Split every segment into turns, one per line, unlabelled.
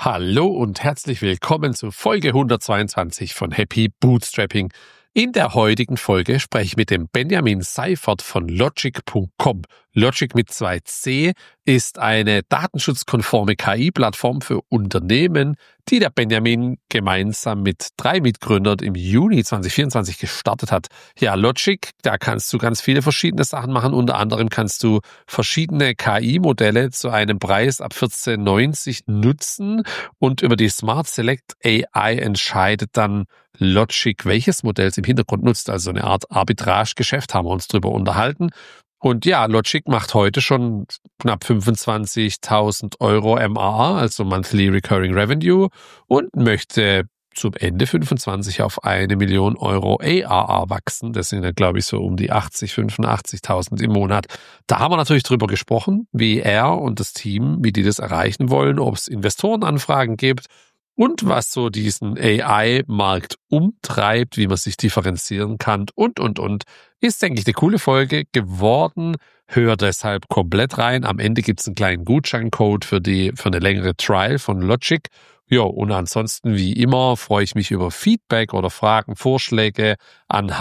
Hallo und herzlich willkommen zu Folge 122 von Happy Bootstrapping. In der heutigen Folge spreche ich mit dem Benjamin Seifert von Logic.com. Logic mit 2C ist eine datenschutzkonforme KI-Plattform für Unternehmen, die der Benjamin gemeinsam mit 3 Mitgründern im Juni 2024 gestartet hat. Ja, Logic, da kannst du ganz viele verschiedene Sachen machen. Unter anderem kannst du verschiedene KI-Modelle zu einem Preis ab 14,90 nutzen und über die Smart Select AI entscheidet dann Logic, welches Modell es im Hintergrund nutzt. Also eine Art Arbitrage-Geschäft, haben wir uns drüber unterhalten. Und ja, Logic macht heute schon knapp 25.000 Euro MRR, also Monthly Recurring Revenue, und möchte zum Ende 25 auf 1 Million Euro ARR wachsen. Das sind ja, glaube ich, so um die 85.000 im Monat. Da haben wir natürlich drüber gesprochen, wie er und das Team, wie die das erreichen wollen, ob es Investorenanfragen gibt und was so diesen AI-Markt umtreibt, wie man sich differenzieren kann und. Ist, denke ich, eine coole Folge geworden. Hör deshalb komplett rein. Am Ende gibt es einen kleinen Gutscheincode für eine längere Trial von Logic. Ja, und ansonsten, wie immer, freue ich mich über Feedback oder Fragen, Vorschläge an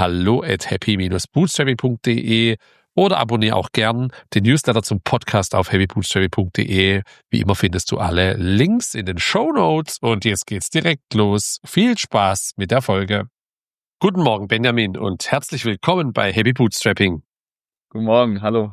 hallo@happy-bootstrapping.de oder abonniere auch gern den Newsletter zum Podcast auf happybootstrapping.de. Wie immer findest du alle Links in den Shownotes. Und jetzt geht's direkt los. Viel Spaß mit der Folge. Guten Morgen, Benjamin, und herzlich willkommen bei Happy Bootstrapping.
Guten Morgen, hallo.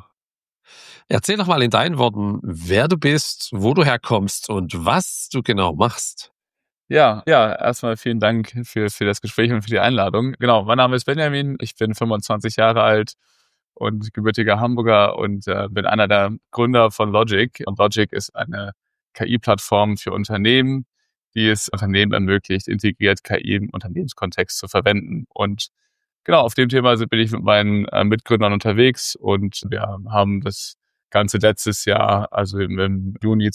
Erzähl doch mal in deinen Worten, wer du bist, wo du herkommst und was du genau machst.
Ja, erstmal vielen Dank für das Gespräch und für die Einladung. Genau, mein Name ist Benjamin, ich bin 25 Jahre alt und gebürtiger Hamburger und bin einer der Gründer von Logic. Und Logic ist eine KI-Plattform für Unternehmen, die es Unternehmen ermöglicht, integriert KI im Unternehmenskontext zu verwenden. Und genau, auf dem Thema bin ich mit meinen Mitgründern unterwegs und wir haben das Ganze letztes Jahr, also im Juni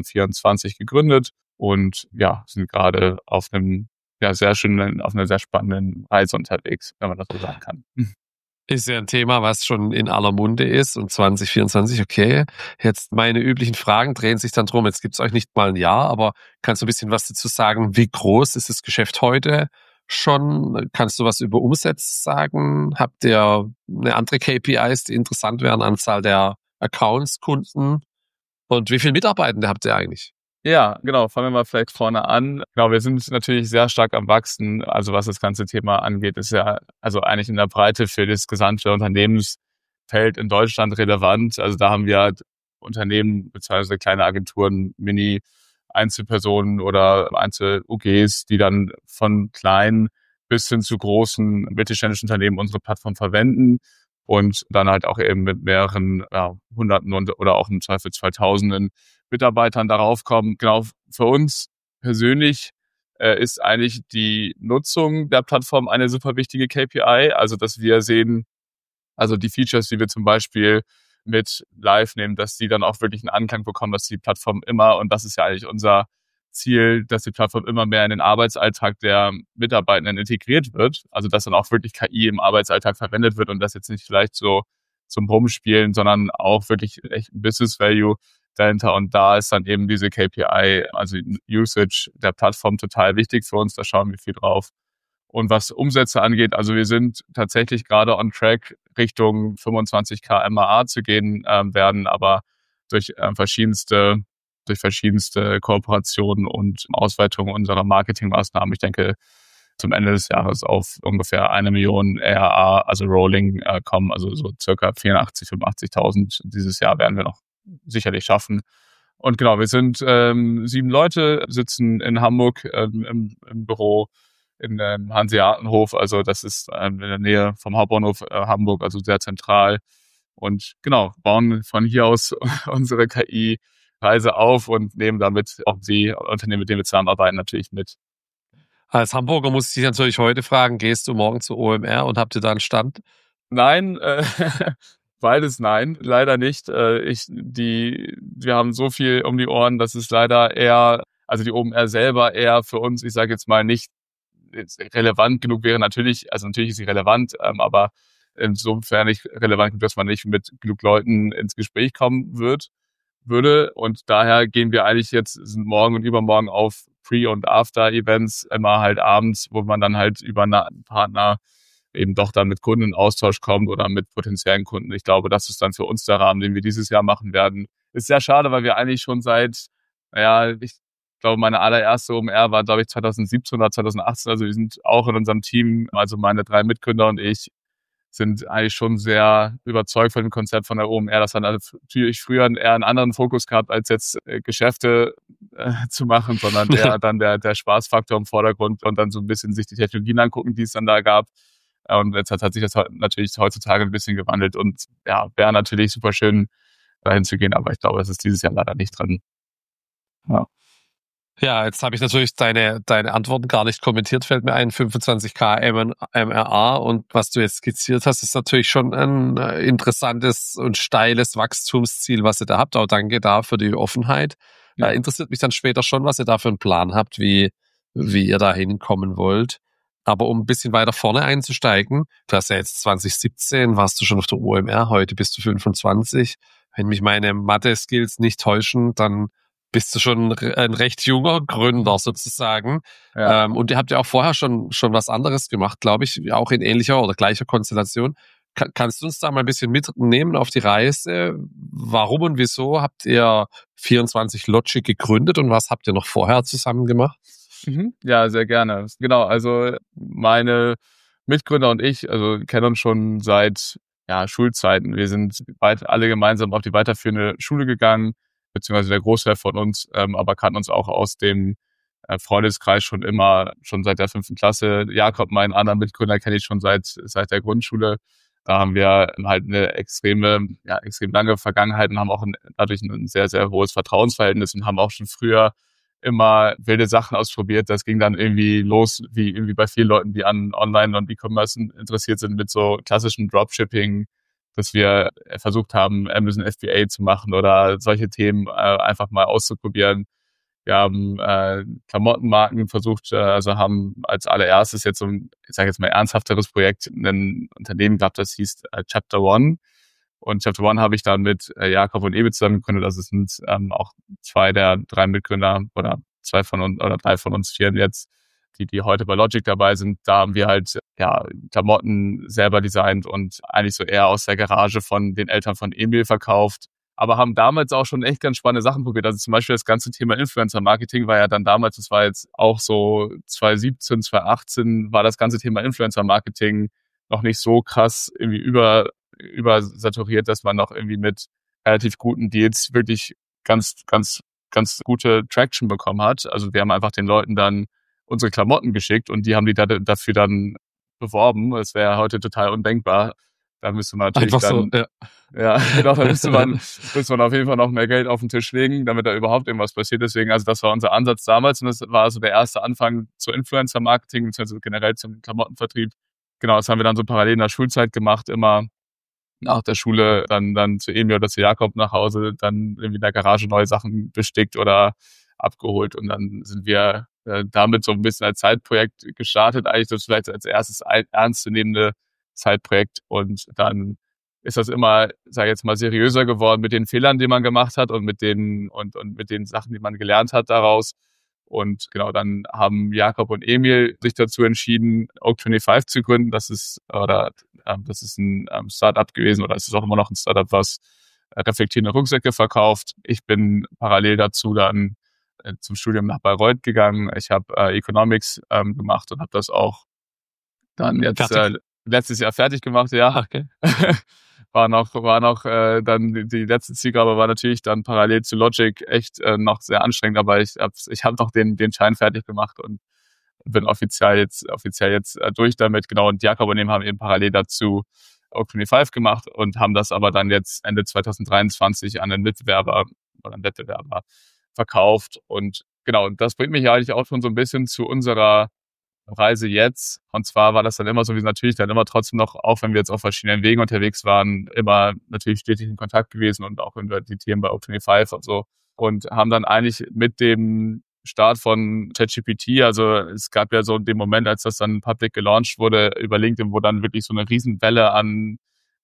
2024 gegründet und ja, sind gerade auf einer sehr spannenden Reise unterwegs, wenn man das so sagen kann.
Ist ja ein Thema, was schon in aller Munde ist und 2024, okay. Jetzt meine üblichen Fragen drehen sich dann drum. Jetzt gibt es euch nicht mal ein Jahr, aber kannst du ein bisschen was dazu sagen? Wie groß ist das Geschäft heute schon? Kannst du was über Umsätze sagen? Habt ihr eine andere KPIs, die interessant wären? Anzahl der Accounts, Kunden? Und wie viele Mitarbeitende habt ihr eigentlich?
Ja, genau. Fangen wir mal vielleicht vorne an. Genau, wir sind natürlich sehr stark am Wachsen. Also was das ganze Thema angeht, ist ja also eigentlich in der Breite für das gesamte Unternehmensfeld in Deutschland relevant. Also da haben wir Unternehmen bzw. kleine Agenturen, Mini-Einzelpersonen oder Einzel-UGs, die dann von kleinen bis hin zu großen mittelständischen Unternehmen unsere Plattform verwenden und dann halt auch eben mit mehreren Hunderten oder auch im Zweifel 2000 Mitarbeitern darauf kommen. Genau, für uns persönlich ist eigentlich die Nutzung der Plattform eine super wichtige KPI. Also, dass wir sehen, also die Features, die wir zum Beispiel mit live nehmen, dass die dann auch wirklich einen Anklang bekommen, dass die Plattform immer, und das ist ja eigentlich unser Ziel, dass die Plattform immer mehr in den Arbeitsalltag der Mitarbeitenden integriert wird. Also, dass dann auch wirklich KI im Arbeitsalltag verwendet wird und das jetzt nicht vielleicht so zum Rumspielen, sondern auch wirklich echt Business Value dahinter. Und da ist dann eben diese KPI, also Usage der Plattform, total wichtig für uns. Da schauen wir viel drauf. Und was Umsätze angeht, also wir sind tatsächlich gerade on track, Richtung 25.000 MAA zu gehen, werden aber durch verschiedenste Kooperationen und Ausweitungen unserer Marketingmaßnahmen, ich denke, zum Ende des Jahres auf ungefähr 1 Million ARR, also Rolling, kommen, also so circa 84.000, 85.000 dieses Jahr werden wir noch sicherlich schaffen. Und genau, wir sind 7 Leute, sitzen in Hamburg im Büro in Hanseatenhof, also das ist in der Nähe vom Hauptbahnhof Hamburg, also sehr zentral. Und genau, bauen von hier aus unsere KI-Reise auf und nehmen damit auch die Unternehmen, mit denen wir zusammenarbeiten, natürlich mit.
Als Hamburger muss ich dich natürlich heute fragen, gehst du morgen zur OMR und habt ihr da einen Stand?
Nein, beides nein, leider nicht. Wir haben so viel um die Ohren, dass es leider eher, also die OMR selber eher für uns, ich sage jetzt mal, nicht relevant genug wäre. Natürlich ist sie relevant, aber insofern nicht relevant, dass man nicht mit genug Leuten ins Gespräch kommen wird. würde. Und daher gehen wir eigentlich sind morgen und übermorgen auf Pre- und After-Events immer halt abends, wo man dann halt über einen Partner eben doch dann mit Kunden in Austausch kommt oder mit potenziellen Kunden. Ich glaube, das ist dann für uns der Rahmen, den wir dieses Jahr machen werden. Ist sehr schade, weil wir eigentlich schon ich glaube, meine allererste OMR war, glaube ich, 2017 oder 2018. Also wir sind auch in unserem Team, also meine 3 Mitgründer und ich, sind eigentlich schon sehr überzeugt von dem Konzept von der OMR. Das hat natürlich früher eher einen anderen Fokus gehabt, als jetzt Geschäfte zu machen, sondern eher dann der Spaßfaktor im Vordergrund und dann so ein bisschen sich die Technologien angucken, die es dann da gab. Und jetzt hat sich das natürlich heutzutage ein bisschen gewandelt und ja, wäre natürlich super schön, dahin zu gehen, aber ich glaube, das ist dieses Jahr leider nicht drin. Ja.
Ja, jetzt habe ich natürlich deine Antworten gar nicht kommentiert, fällt mir ein, 25k MRA und was du jetzt skizziert hast, ist natürlich schon ein interessantes und steiles Wachstumsziel, was ihr da habt. Auch danke da für die Offenheit.
Ja.
Interessiert mich dann später schon, was ihr da für einen Plan habt, wie ihr da hinkommen wollt. Aber um ein bisschen weiter vorne einzusteigen, du hast ja jetzt 2017, warst du schon auf der OMR, heute bist du 25. Wenn mich meine Mathe-Skills nicht täuschen, dann bist du schon ein recht junger Gründer sozusagen.
Ja.
Und ihr habt ja auch vorher schon was anderes gemacht, glaube ich, auch in ähnlicher oder gleicher Konstellation. Kannst du uns da mal ein bisschen mitnehmen auf die Reise? Warum und wieso habt ihr 24 Logic gegründet und was habt ihr noch vorher zusammen gemacht?
Ja, sehr gerne. Genau, also meine Mitgründer und ich, also kennen uns schon seit Schulzeiten. Wir sind alle gemeinsam auf die weiterführende Schule gegangen, beziehungsweise der Großteil von uns, aber kannten uns auch aus dem Freundeskreis schon seit der 5. Klasse. Jakob, meinen anderen Mitgründer, kenne ich schon seit der Grundschule. Da haben wir halt eine extrem lange Vergangenheit und haben auch dadurch ein sehr, sehr hohes Vertrauensverhältnis und haben auch schon früher immer wilde Sachen ausprobiert. Das ging dann irgendwie los, wie irgendwie bei vielen Leuten, die an Online- und E-Commerce interessiert sind, mit so klassischem Dropshipping, dass wir versucht haben, Amazon FBA zu machen oder solche Themen einfach mal auszuprobieren. Wir haben Klamottenmarken versucht, also haben als allererstes jetzt ich sage jetzt mal ernsthafteres Projekt, ein Unternehmen gehabt, das hieß Chapter One. Und Chapter One habe ich dann mit Jakob und Ewe zusammen gegründet. Das sind auch 2 der 3 Mitgründer oder 2 von uns oder 3 von uns 4 jetzt, die heute bei Logic dabei sind. Da haben wir halt Klamotten selber designt und eigentlich so eher aus der Garage von den Eltern von Emil verkauft. Aber haben damals auch schon echt ganz spannende Sachen probiert. Also zum Beispiel das ganze Thema Influencer-Marketing war ja dann damals, das war jetzt auch so 2017, 2018, war das ganze Thema Influencer-Marketing noch nicht so krass irgendwie übersaturiert, dass man noch irgendwie mit relativ guten Deals wirklich ganz, ganz, ganz gute Traction bekommen hat. Also wir haben einfach den Leuten dann unsere Klamotten geschickt und die haben die dafür dann beworben. Das wäre heute total undenkbar. Da müsste man natürlich
einfach
dann,
so, ja.
Ja, genau, da müsste man auf jeden Fall noch mehr Geld auf den Tisch legen, damit da überhaupt irgendwas passiert. Deswegen, also das war unser Ansatz damals und das war also der erste Anfang zu Influencer-Marketing, beziehungsweise generell zum Klamottenvertrieb. Genau, das haben wir dann so parallel in der Schulzeit gemacht, immer nach der Schule dann zu Emil oder zu Jakob nach Hause, dann irgendwie in der Garage neue Sachen bestickt oder abgeholt und dann sind wir damit so ein bisschen als Zeitprojekt gestartet, eigentlich das vielleicht als erstes ernstzunehmende Zeitprojekt und dann ist das immer, sage ich jetzt mal, seriöser geworden mit den Fehlern, die man gemacht hat und mit den Sachen, die man gelernt hat daraus. Und genau, dann haben Jakob und Emil sich dazu entschieden, Oak25 zu gründen. Das ist ein Startup gewesen oder es ist auch immer noch ein Startup, was reflektierende Rucksäcke verkauft. Ich bin parallel dazu dann zum Studium nach Bayreuth gegangen. Ich habe Economics gemacht und habe das auch dann jetzt letztes Jahr fertig gemacht, ja.
Okay.
War noch dann die letzte Zielgabe war natürlich dann parallel zu Logic echt noch sehr anstrengend, aber ich habe noch den Schein fertig gemacht und bin offiziell jetzt durch damit, genau. Und Jakob und ihm haben eben parallel dazu Oak25 gemacht und haben das aber dann jetzt Ende 2023 an einen Wettbewerber verkauft. Und genau, das bringt mich ja eigentlich auch schon so ein bisschen zu unserer Reise jetzt. Und zwar war das dann immer so, wie natürlich dann immer trotzdem noch, auch wenn wir jetzt auf verschiedenen Wegen unterwegs waren, immer natürlich stetig in Kontakt gewesen und auch über die Themen bei Oak25 und so. Und haben dann eigentlich mit dem Start von ChatGPT, also es gab ja so den Moment, als das dann public gelauncht wurde über LinkedIn, wo dann wirklich so eine Riesenwelle an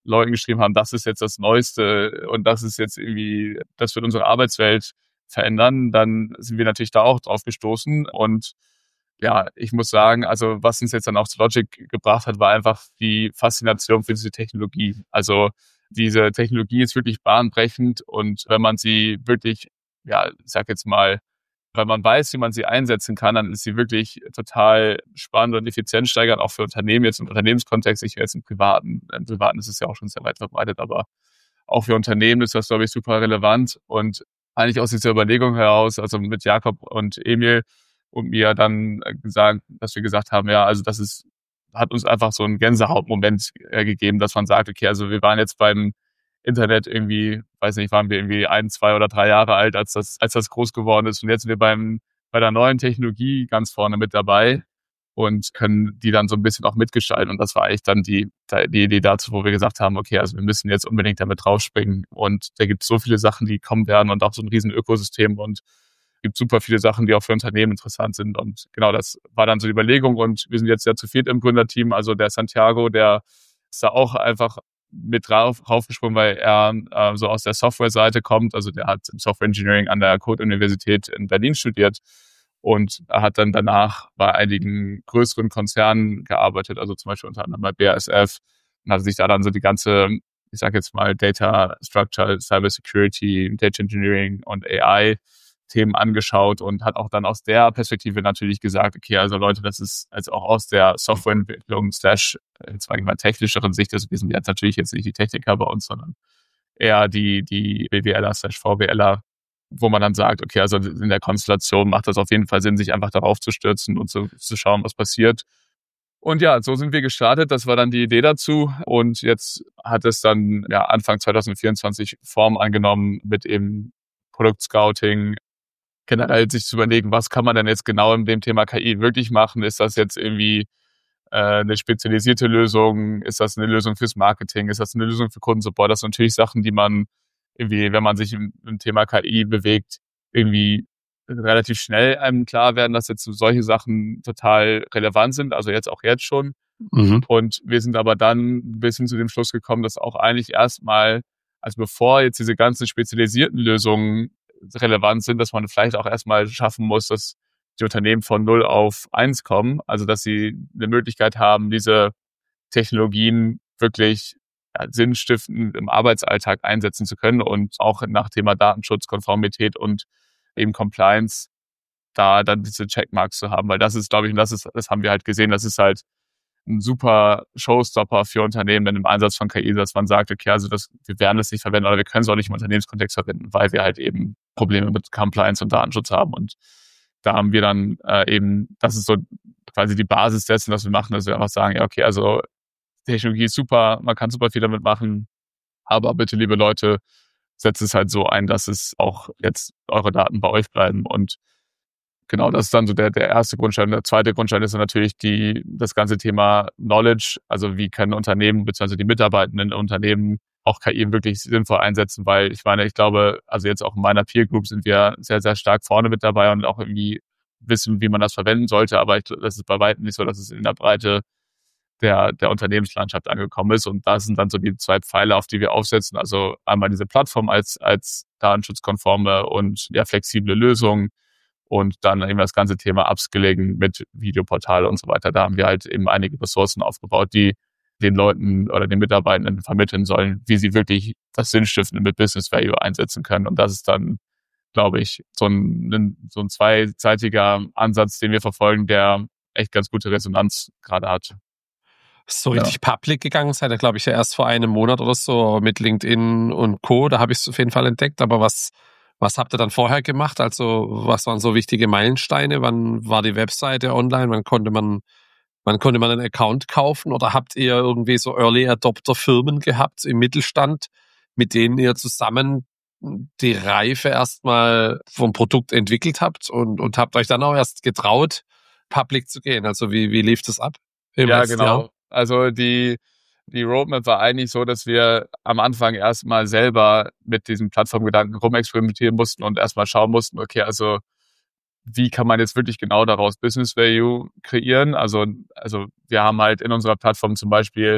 Leuten geschrieben haben, das ist jetzt das Neueste und das ist jetzt irgendwie, das wird unsere Arbeitswelt verändern, dann sind wir natürlich da auch drauf gestoßen. Und ja, ich muss sagen, also was uns jetzt dann auch zu Logic gebracht hat, war einfach die Faszination für diese Technologie. Also diese Technologie ist wirklich bahnbrechend und wenn man sie wirklich, ja, ich sag jetzt mal, weil man weiß, wie man sie einsetzen kann, dann ist sie wirklich total spannend und effizienzsteigernd, auch für Unternehmen jetzt im Unternehmenskontext. Ich jetzt im Privaten ist es ja auch schon sehr weit verbreitet, aber auch für Unternehmen ist das, glaube ich, super relevant. Und eigentlich aus dieser Überlegung heraus, also mit Jakob und Emil und mir dann gesagt, dass wir gesagt haben, ja, also hat uns einfach so einen Gänsehautmoment gegeben, dass man sagt, okay, also wir waren jetzt beim Internet irgendwie, weiß nicht, waren wir irgendwie 1, 2 oder 3 Jahre alt, als das groß geworden ist. Und jetzt sind wir bei der neuen Technologie ganz vorne mit dabei und können die dann so ein bisschen auch mitgestalten. Und das war eigentlich dann die Idee dazu, wo wir gesagt haben, okay, also wir müssen jetzt unbedingt damit draufspringen. Und da gibt es so viele Sachen, die kommen werden und auch so ein riesen Ökosystem und gibt super viele Sachen, die auch für Unternehmen interessant sind. Und genau, das war dann so die Überlegung. Und wir sind jetzt ja zu viert im Gründerteam. Also der Santiago, der ist da auch einfach mit raufgesprungen, weil er so aus der Software-Seite kommt. Also der hat Software Engineering an der Code-Universität in Berlin studiert und er hat dann danach bei einigen größeren Konzernen gearbeitet, also zum Beispiel unter anderem bei BASF und hat sich da dann so die ganze, ich sage jetzt mal, Data Structure, Cyber Security, Data Engineering und AI Themen angeschaut und hat auch dann aus der Perspektive natürlich gesagt, okay, also Leute, das ist also auch aus der Softwareentwicklung / jetzt sage ich mal technischeren Sicht, also wir sind jetzt natürlich jetzt nicht die Techniker bei uns, sondern eher die BWLer / VWLer, wo man dann sagt, okay, also in der Konstellation macht das auf jeden Fall Sinn, sich einfach darauf zu stürzen und zu schauen, was passiert. Und ja, so sind wir gestartet. Das war dann die Idee dazu. Und jetzt hat es dann ja Anfang 2024 Form angenommen mit eben Produktscouting, generell sich zu überlegen, was kann man denn jetzt genau in dem Thema KI wirklich machen? Ist das jetzt irgendwie eine spezialisierte Lösung? Ist das eine Lösung fürs Marketing? Ist das eine Lösung für Kundensupport? Das sind natürlich Sachen, die man irgendwie, wenn man sich im Thema KI bewegt, irgendwie relativ schnell einem klar werden, dass jetzt solche Sachen total relevant sind, also jetzt schon.
Mhm.
Und wir sind aber dann ein bisschen zu dem Schluss gekommen, dass auch eigentlich erstmal, also bevor jetzt diese ganzen spezialisierten Lösungen relevant sind, dass man vielleicht auch erstmal schaffen muss, dass die Unternehmen von 0 auf 1 kommen, also dass sie eine Möglichkeit haben, diese Technologien wirklich sinnstiftend im Arbeitsalltag einsetzen zu können und auch nach Thema Datenschutz, Konformität und eben Compliance da dann diese Checkmarks zu haben, weil das ist, glaube ich, und das haben wir halt gesehen, das ist halt ein super Showstopper für Unternehmen in dem Einsatz von KI, dass man sagt, okay, also wir werden das nicht verwenden oder wir können es auch nicht im Unternehmenskontext verwenden, weil wir halt eben Probleme mit Compliance und Datenschutz haben. Und da haben wir dann eben, das ist so quasi die Basis dessen, was wir machen, dass wir einfach sagen, ja, okay, also Technologie ist super, man kann super viel damit machen, aber bitte, liebe Leute, setzt es halt so ein, dass es auch jetzt eure Daten bei euch bleiben. Und genau, das ist dann so der erste Grundstein. Der zweite Grundstein ist dann natürlich das ganze Thema Knowledge. Also wie können Unternehmen bzw. die Mitarbeitenden in Unternehmen auch KI wirklich sinnvoll einsetzen, weil ich meine, ich glaube, also jetzt auch in meiner Peer Group sind wir sehr, sehr stark vorne mit dabei und auch irgendwie wissen, wie man das verwenden sollte. Aber das ist bei weitem nicht so, dass es in der Breite der Unternehmenslandschaft angekommen ist. Und das sind dann so die 2 Pfeiler, auf die wir aufsetzen. Also einmal diese Plattform als datenschutzkonforme und ja flexible Lösung und dann eben das ganze Thema Upskilling mit Videoportale und so weiter. Da haben wir halt eben einige Ressourcen aufgebaut, die den Leuten oder den Mitarbeitenden vermitteln sollen, wie sie wirklich das Sinnstiftende mit Business Value einsetzen können. Und das ist dann, glaube ich, so ein zweiseitiger Ansatz, den wir verfolgen, der echt ganz gute Resonanz gerade hat.
So richtig public gegangen seid ihr, glaube ich, ja erst vor einem Monat oder so mit LinkedIn und Co. Da habe ich es auf jeden Fall entdeckt. Aber was habt ihr dann vorher gemacht? Also was waren so wichtige Meilensteine? Wann war die Webseite online? Wann konnte man einen Account kaufen? Oder habt ihr irgendwie so Early Adopter Firmen gehabt im Mittelstand, mit denen ihr zusammen die Reife erstmal vom Produkt entwickelt habt und habt euch dann auch erst getraut, public zu gehen? Also wie lief das ab im letzten Jahr?
Also die Roadmap war eigentlich so, dass wir am Anfang erstmal selber mit diesem Plattformgedanken rumexperimentieren mussten und erstmal schauen mussten, okay, also wie kann man jetzt wirklich genau daraus Business Value kreieren? Also wir haben halt in unserer Plattform zum Beispiel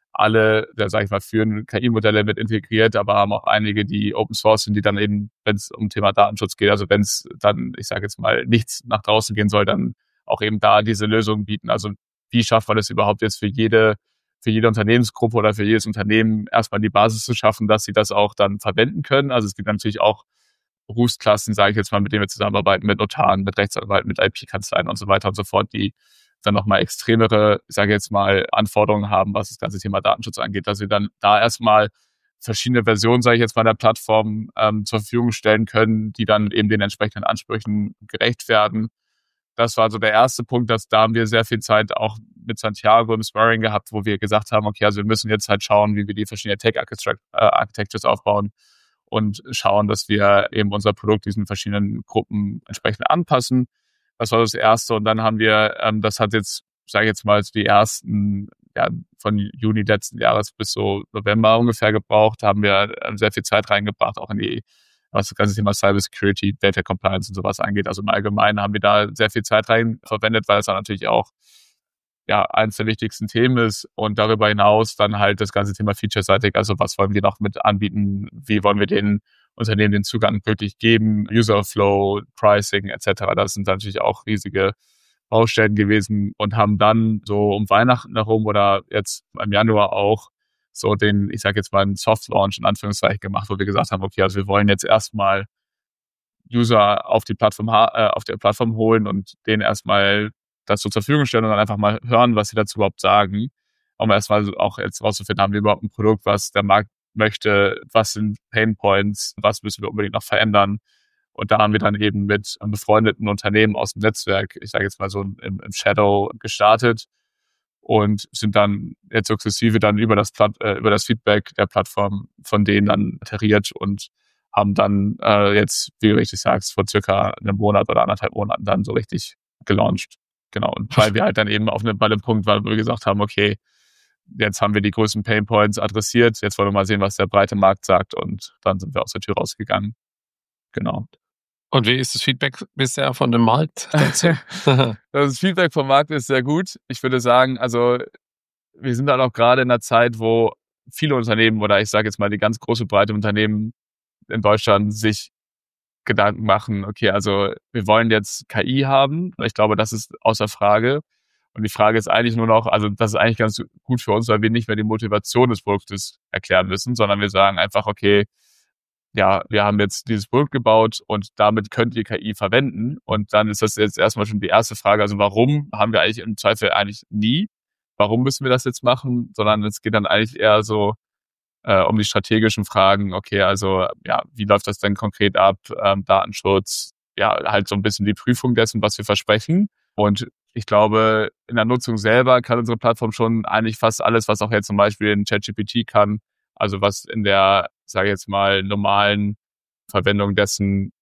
alle, sage ich mal, führen KI-Modelle mit integriert, aber haben auch einige, die Open Source sind, die dann eben, wenn es um Thema Datenschutz geht, also wenn es dann, ich sage jetzt mal, nichts nach draußen gehen soll, dann auch eben da diese Lösungen bieten. Also wie schafft man es überhaupt jetzt für jede Unternehmensgruppe oder für jedes Unternehmen erstmal die Basis zu schaffen, dass sie das auch dann verwenden können. Also es gibt natürlich auch Berufsklassen, sage ich jetzt mal, mit denen wir zusammenarbeiten, mit Notaren, mit Rechtsanwalten, mit IP-Kanzleien und so weiter und so fort, die dann nochmal extremere, ich sage jetzt mal, Anforderungen haben, was das ganze Thema Datenschutz angeht, dass wir dann da erstmal verschiedene Versionen, sage ich jetzt mal, der Plattform zur Verfügung stellen können, die dann eben den entsprechenden Ansprüchen gerecht werden. Das war so der erste Punkt, da haben wir sehr viel Zeit auch mit Santiago im Sparring gehabt, wo wir gesagt haben, okay, also wir müssen jetzt halt schauen, wie wir die verschiedenen Tech-Architectures aufbauen und schauen, dass wir eben unser Produkt diesen verschiedenen Gruppen entsprechend anpassen. Das war das Erste. Und dann haben wir, das hat jetzt, sage ich jetzt mal, die ersten, von Juni letzten Jahres bis so November ungefähr gebraucht, haben wir sehr viel Zeit reingebracht, auch in was das ganze Thema Cybersecurity, Data Compliance und sowas angeht. Also im Allgemeinen haben wir da sehr viel Zeit rein verwendet, weil es dann natürlich auch eines der wichtigsten Themen ist. Und darüber hinaus dann halt das ganze Thema featureseitig, also was wollen wir noch mit anbieten, wie wollen wir den Unternehmen den Zugang wirklich geben, Userflow, Pricing etc. Das sind natürlich auch riesige Baustellen gewesen und haben dann so um Weihnachten herum oder jetzt im Januar auch so den, ich sage jetzt mal, einen Soft-Launch in Anführungszeichen gemacht, wo wir gesagt haben, okay, also wir wollen jetzt erstmal User auf der Plattform holen und denen erstmal das so zur Verfügung stellen und dann einfach mal hören, was sie dazu überhaupt sagen, um erstmal auch jetzt rauszufinden, haben wir überhaupt ein Produkt, was der Markt möchte, was sind Painpoints, was müssen wir unbedingt noch verändern. Und da haben wir dann eben mit befreundeten Unternehmen aus dem Netzwerk, ich sage jetzt mal so im Shadow, gestartet und sind dann jetzt sukzessive dann über das Feedback der Plattform von denen dann iteriert und haben dann jetzt, wie du richtig sagst, vor circa einem Monat oder 1,5 Monaten dann so richtig gelauncht. Genau. Und weil wir halt dann eben bei dem Punkt waren, wo wir gesagt haben, okay, jetzt haben wir die größten Painpoints adressiert, jetzt wollen wir mal sehen, was der breite Markt sagt und dann sind wir aus der Tür rausgegangen. Genau.
Und wie ist das Feedback bisher von dem Markt dazu?
Das Feedback vom Markt ist sehr gut. Ich würde sagen, also wir sind halt auch gerade in einer Zeit, wo viele Unternehmen oder ich sage jetzt mal die ganz große breite Unternehmen in Deutschland sich Gedanken machen, okay, also wir wollen jetzt KI haben. Ich glaube, das ist außer Frage. Und die Frage ist eigentlich nur noch, also das ist eigentlich ganz gut für uns, weil wir nicht mehr die Motivation des Produktes erklären müssen, sondern wir sagen einfach, okay, ja, wir haben jetzt dieses Produkt gebaut und damit könnt ihr KI verwenden. Und dann ist das jetzt erstmal schon die erste Frage, also warum haben wir eigentlich im Zweifel eigentlich nie? Warum müssen wir das jetzt machen? Sondern es geht dann eigentlich eher so um die strategischen Fragen, okay, also wie läuft das denn konkret ab? Datenschutz, halt so ein bisschen die Prüfung dessen, was wir versprechen. Und ich glaube, in der Nutzung selber kann unsere Plattform schon eigentlich fast alles, was auch jetzt zum Beispiel in ChatGPT kann, also was in der, sage ich jetzt mal, normalen Verwendung dessen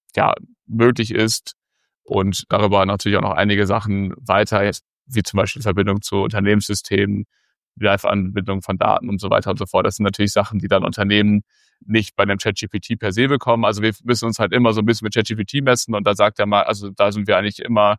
möglich ist. Und darüber natürlich auch noch einige Sachen weiter, wie zum Beispiel Verbindung zu Unternehmenssystemen, Live-Anbindung von Daten und so weiter und so fort. Das sind natürlich Sachen, die dann Unternehmen nicht bei einem ChatGPT per se bekommen. Also wir müssen uns halt immer so ein bisschen mit ChatGPT messen und da sagt er mal, also da sind wir eigentlich immer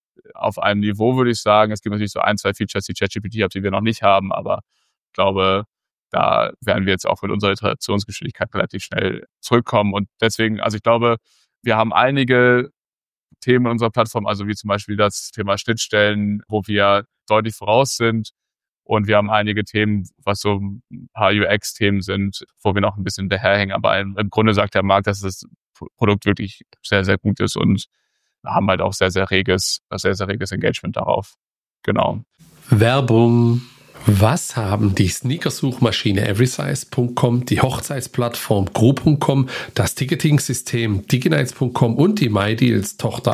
auf einem Niveau, würde ich sagen. Es gibt natürlich so 1, 2 Features, die ChatGPT hat, die wir noch nicht haben, aber ich glaube, da werden wir jetzt auch mit unserer Iterationsgeschwindigkeit relativ schnell zurückkommen. Und deswegen, also ich glaube, wir haben einige Themen in unserer Plattform, also wie zum Beispiel das Thema Schnittstellen, wo wir deutlich voraus sind. Und wir haben einige Themen, was so ein paar UX-Themen sind, wo wir noch ein bisschen hinterherhängen. Aber im Grunde sagt der Markt, dass das Produkt wirklich sehr, sehr gut ist und haben halt auch sehr, sehr reges Engagement darauf. Genau.
Werbung. Was haben die Sneakersuchmaschine everysize.com, die Hochzeitsplattform Gro.com, das Ticketing-System diginites.com und die MyDeals-Tochter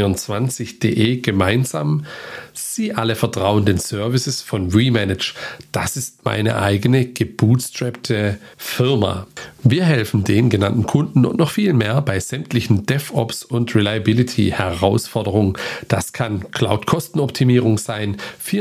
abo24.de gemeinsam? Sie alle vertrauen den Services von Remanage. Das ist meine eigene gebootstrappte Firma. Wir helfen den genannten Kunden und noch viel mehr bei sämtlichen DevOps und Reliability-Herausforderungen. Das kann Cloud-Kostenoptimierung sein,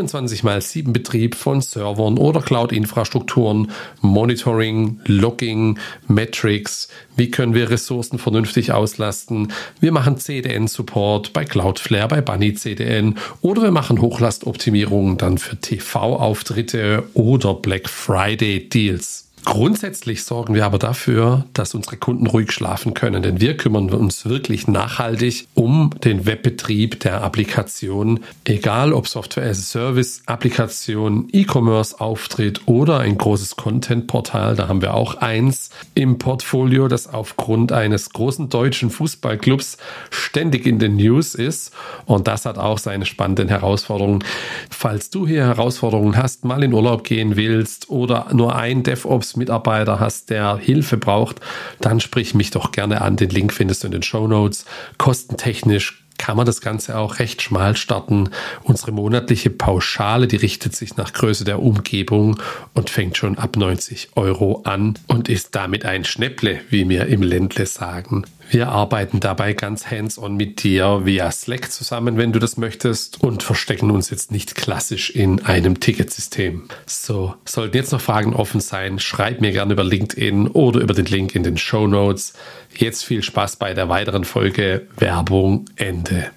24/7 Betrieb von Servern oder Cloud-Infrastrukturen, Monitoring, Logging, Metrics, Wie können wir Ressourcen vernünftig auslasten? Wir machen CDN-Support bei Cloudflare, bei Bunny CDN oder wir machen Hochlastoptimierungen dann für TV-Auftritte oder Black Friday-Deals. Grundsätzlich sorgen wir aber dafür, dass unsere Kunden ruhig schlafen können, denn wir kümmern uns wirklich nachhaltig um den Webbetrieb der Applikation, egal ob Software-as-a-Service-Applikation, E-Commerce-Auftritt oder ein großes Content-Portal. Da haben wir auch eins im Portfolio, das aufgrund eines großen deutschen Fußballclubs ständig in den News ist, und das hat auch seine spannenden Herausforderungen. Falls du hier Herausforderungen hast, mal in Urlaub gehen willst oder nur ein DevOps-Mitarbeiter hast, der Hilfe braucht, dann sprich mich doch gerne an. Den Link findest du in den Shownotes. Kostentechnisch kann man das Ganze auch recht schmal starten. Unsere monatliche Pauschale, die richtet sich nach Größe der Umgebung und fängt schon ab 90 € an und ist damit ein Schnäpple, wie wir im Ländle sagen. Wir arbeiten dabei ganz hands-on mit dir via Slack zusammen, wenn du das möchtest, und verstecken uns jetzt nicht klassisch in einem Ticketsystem. So, sollten jetzt noch Fragen offen sein, schreib mir gerne über LinkedIn oder über den Link in den Shownotes. Jetzt viel Spaß bei der weiteren Folge. Werbung Ende.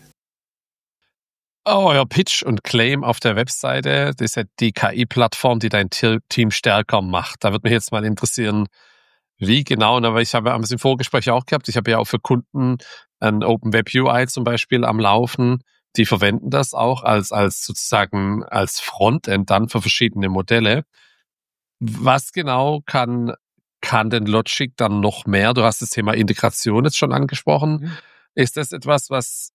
Euer Pitch und Claim auf der Webseite, das ist ja die KI-Plattform, die dein Team stärker macht. Da würde mich jetzt mal interessieren, wie genau, aber ich habe es im Vorgespräch auch gehabt, ich habe ja auch für Kunden ein Open Web UI zum Beispiel am Laufen, die verwenden das auch als sozusagen als Frontend dann für verschiedene Modelle. Was genau kann denn Logic dann noch mehr? Du hast das Thema Integration jetzt schon angesprochen. Ist das etwas, was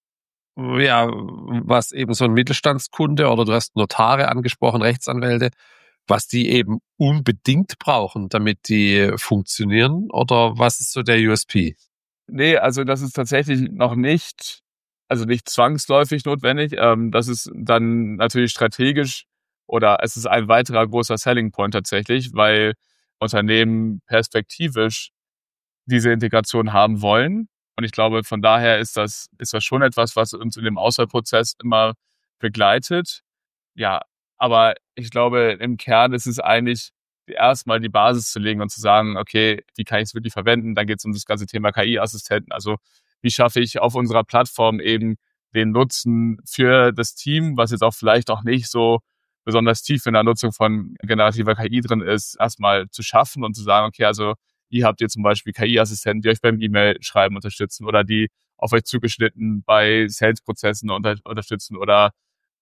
eben so ein Mittelstandskunde, oder du hast Notare angesprochen, Rechtsanwälte, was die eben unbedingt brauchen, damit die funktionieren? Oder was ist so der USP?
Nee, also das ist tatsächlich noch nicht zwangsläufig notwendig. Das ist dann natürlich strategisch, oder es ist ein weiterer großer Selling Point tatsächlich, weil Unternehmen perspektivisch diese Integration haben wollen. Und ich glaube, von daher ist das schon etwas, was uns in dem Auswahlprozess immer begleitet. Ja, aber ich glaube, im Kern ist es eigentlich erstmal die Basis zu legen und zu sagen, okay, wie kann ich es wirklich verwenden? Dann geht es um das ganze Thema KI-Assistenten. Also wie schaffe ich auf unserer Plattform eben den Nutzen für das Team, was jetzt auch vielleicht auch nicht so besonders tief in der Nutzung von generativer KI drin ist, erstmal zu schaffen und zu sagen, okay, also ihr habt ihr zum Beispiel KI-Assistenten, die euch beim E-Mail-Schreiben unterstützen oder die auf euch zugeschnitten bei Sales-Prozessen unterstützen, oder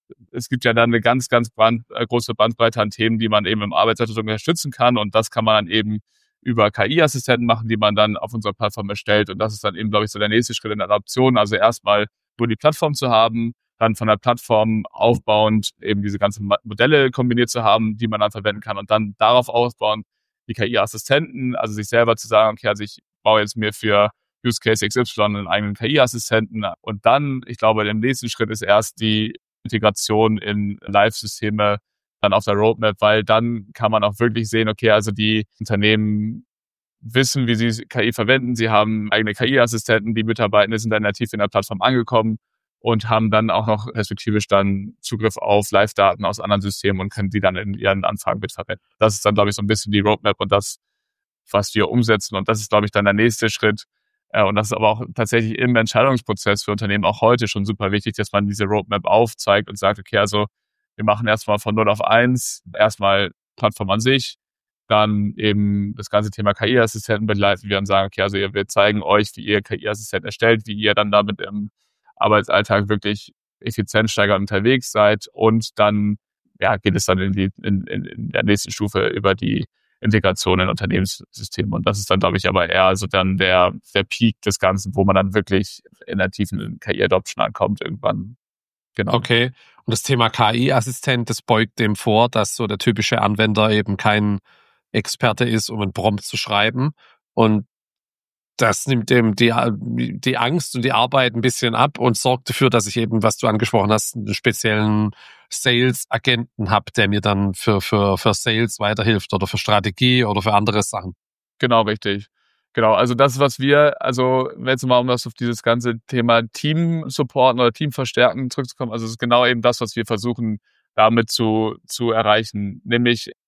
es gibt ja dann eine ganz, ganz große Bandbreite an Themen, die man eben im Arbeitsalltag unterstützen kann, und das kann man dann eben über KI-Assistenten machen, die man dann auf unserer Plattform erstellt, und das ist dann eben, glaube ich, so der nächste Schritt in der Adoption. Also erstmal nur die Plattform zu haben, dann von der Plattform aufbauend eben diese ganzen Modelle kombiniert zu haben, die man dann verwenden kann, und dann darauf aufbauen die KI-Assistenten, also sich selber zu sagen, okay, also ich baue jetzt mir für Use Case XY einen eigenen KI-Assistenten, und dann, ich glaube, im nächsten Schritt ist erst die Integration in Live-Systeme dann auf der Roadmap, weil dann kann man auch wirklich sehen, okay, also die Unternehmen wissen, wie sie KI verwenden, sie haben eigene KI-Assistenten, die Mitarbeitenden sind dann nativ in der Plattform angekommen und haben dann auch noch perspektivisch dann Zugriff auf Live-Daten aus anderen Systemen und können die dann in ihren Anfragen mitverwenden. Das ist dann, glaube ich, so ein bisschen die Roadmap und das, was wir umsetzen, und das ist, glaube ich, dann der nächste Schritt. Und das ist aber auch tatsächlich im Entscheidungsprozess für Unternehmen auch heute schon super wichtig, dass man diese Roadmap aufzeigt und sagt, okay, also wir machen erstmal von 0 auf 1, erstmal Plattform an sich, dann eben das ganze Thema KI-Assistenten begleiten wir und sagen, okay, also wir zeigen euch, wie ihr KI-Assistenten erstellt, wie ihr dann damit im Arbeitsalltag wirklich effizient steigernd unterwegs seid, und dann geht es dann in der nächsten Stufe über die Integration in Unternehmenssysteme. Und das ist dann, glaube ich, aber eher so dann der Peak des Ganzen, wo man dann wirklich in der tiefen KI-Adoption ankommt irgendwann. Genau.
Okay. Und das Thema KI-Assistent, das beugt dem vor, dass so der typische Anwender eben kein Experte ist, um einen Prompt zu schreiben. Und das nimmt dem die Angst und die Arbeit ein bisschen ab und sorgt dafür, dass ich eben, was du angesprochen hast, einen speziellen Sales-Agenten habe, der mir dann für Sales weiterhilft oder für Strategie oder für andere Sachen.
Genau, richtig. Genau, also das, was wenn jetzt mal um das auf dieses ganze Thema Team supporten oder Team verstärken zurückzukommen, also es ist genau eben das, was wir versuchen damit zu erreichen, nämlich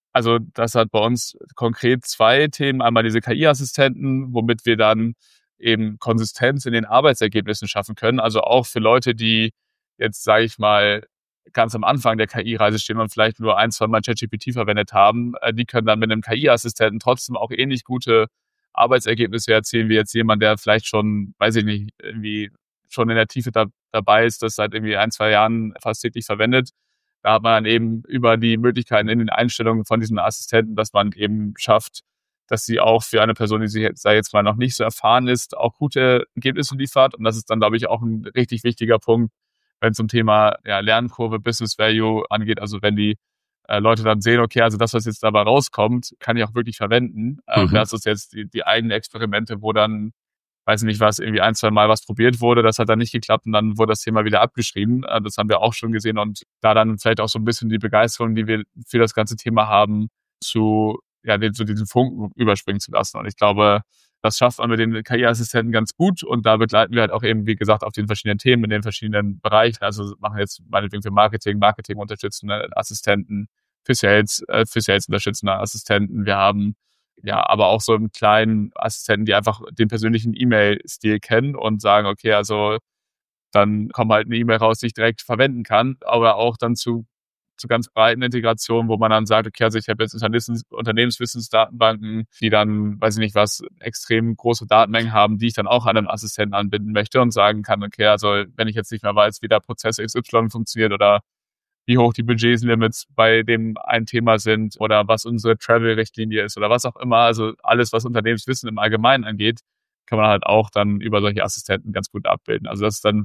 Also das hat bei uns konkret 2 Themen. Einmal diese KI-Assistenten, womit wir dann eben Konsistenz in den Arbeitsergebnissen schaffen können. Also auch für Leute, die jetzt, sage ich mal, ganz am Anfang der KI-Reise stehen und vielleicht nur 1, 2 Mal ChatGPT verwendet haben, die können dann mit einem KI-Assistenten trotzdem auch ähnlich gute Arbeitsergebnisse erzielen, wie jetzt jemand, der vielleicht schon, weiß ich nicht, irgendwie schon in der Tiefe dabei ist, das seit irgendwie 1, 2 Jahren fast täglich verwendet. Da hat man dann eben über die Möglichkeiten in den Einstellungen von diesen Assistenten, dass man eben schafft, dass sie auch für eine Person, die sich jetzt, sag ich jetzt mal, noch nicht so erfahren ist, auch gute Ergebnisse liefert. Und das ist dann, glaube ich, auch ein richtig wichtiger Punkt, wenn es zum Thema Lernkurve, Business Value angeht. Also wenn die Leute dann sehen, okay, also das, was jetzt dabei rauskommt, kann ich auch wirklich verwenden. Versus jetzt die eigenen Experimente, wo dann, weiß nicht was, irgendwie 1, 2 Mal was probiert wurde, das hat dann nicht geklappt und dann wurde das Thema wieder abgeschrieben. Das haben wir auch schon gesehen und da dann vielleicht auch so ein bisschen die Begeisterung, die wir für das ganze Thema haben, zu diesen Funken überspringen zu lassen. Und ich glaube, das schafft man mit den KI-Assistenten ganz gut und da begleiten wir halt auch eben, wie gesagt, auf den verschiedenen Themen, in den verschiedenen Bereichen. Also machen jetzt meinetwegen für Marketing unterstützende Assistenten, für Sales unterstützende Assistenten. Wir haben aber auch so einen kleinen Assistenten, die einfach den persönlichen E-Mail-Stil kennen und sagen, okay, also dann kommt halt eine E-Mail raus, die ich direkt verwenden kann, aber auch dann zu ganz breiten Integrationen, wo man dann sagt, okay, also ich habe jetzt Unternehmenswissensdatenbanken, die dann, weiß ich nicht was, extrem große Datenmengen haben, die ich dann auch an einen Assistenten anbinden möchte und sagen kann, okay, also wenn ich jetzt nicht mehr weiß, wie der Prozess XY funktioniert oder wie hoch die Budgetlimits bei dem ein Thema sind oder was unsere Travel-Richtlinie ist oder was auch immer. Also alles, was Unternehmenswissen im Allgemeinen angeht, kann man halt auch dann über solche Assistenten ganz gut abbilden. Also das ist dann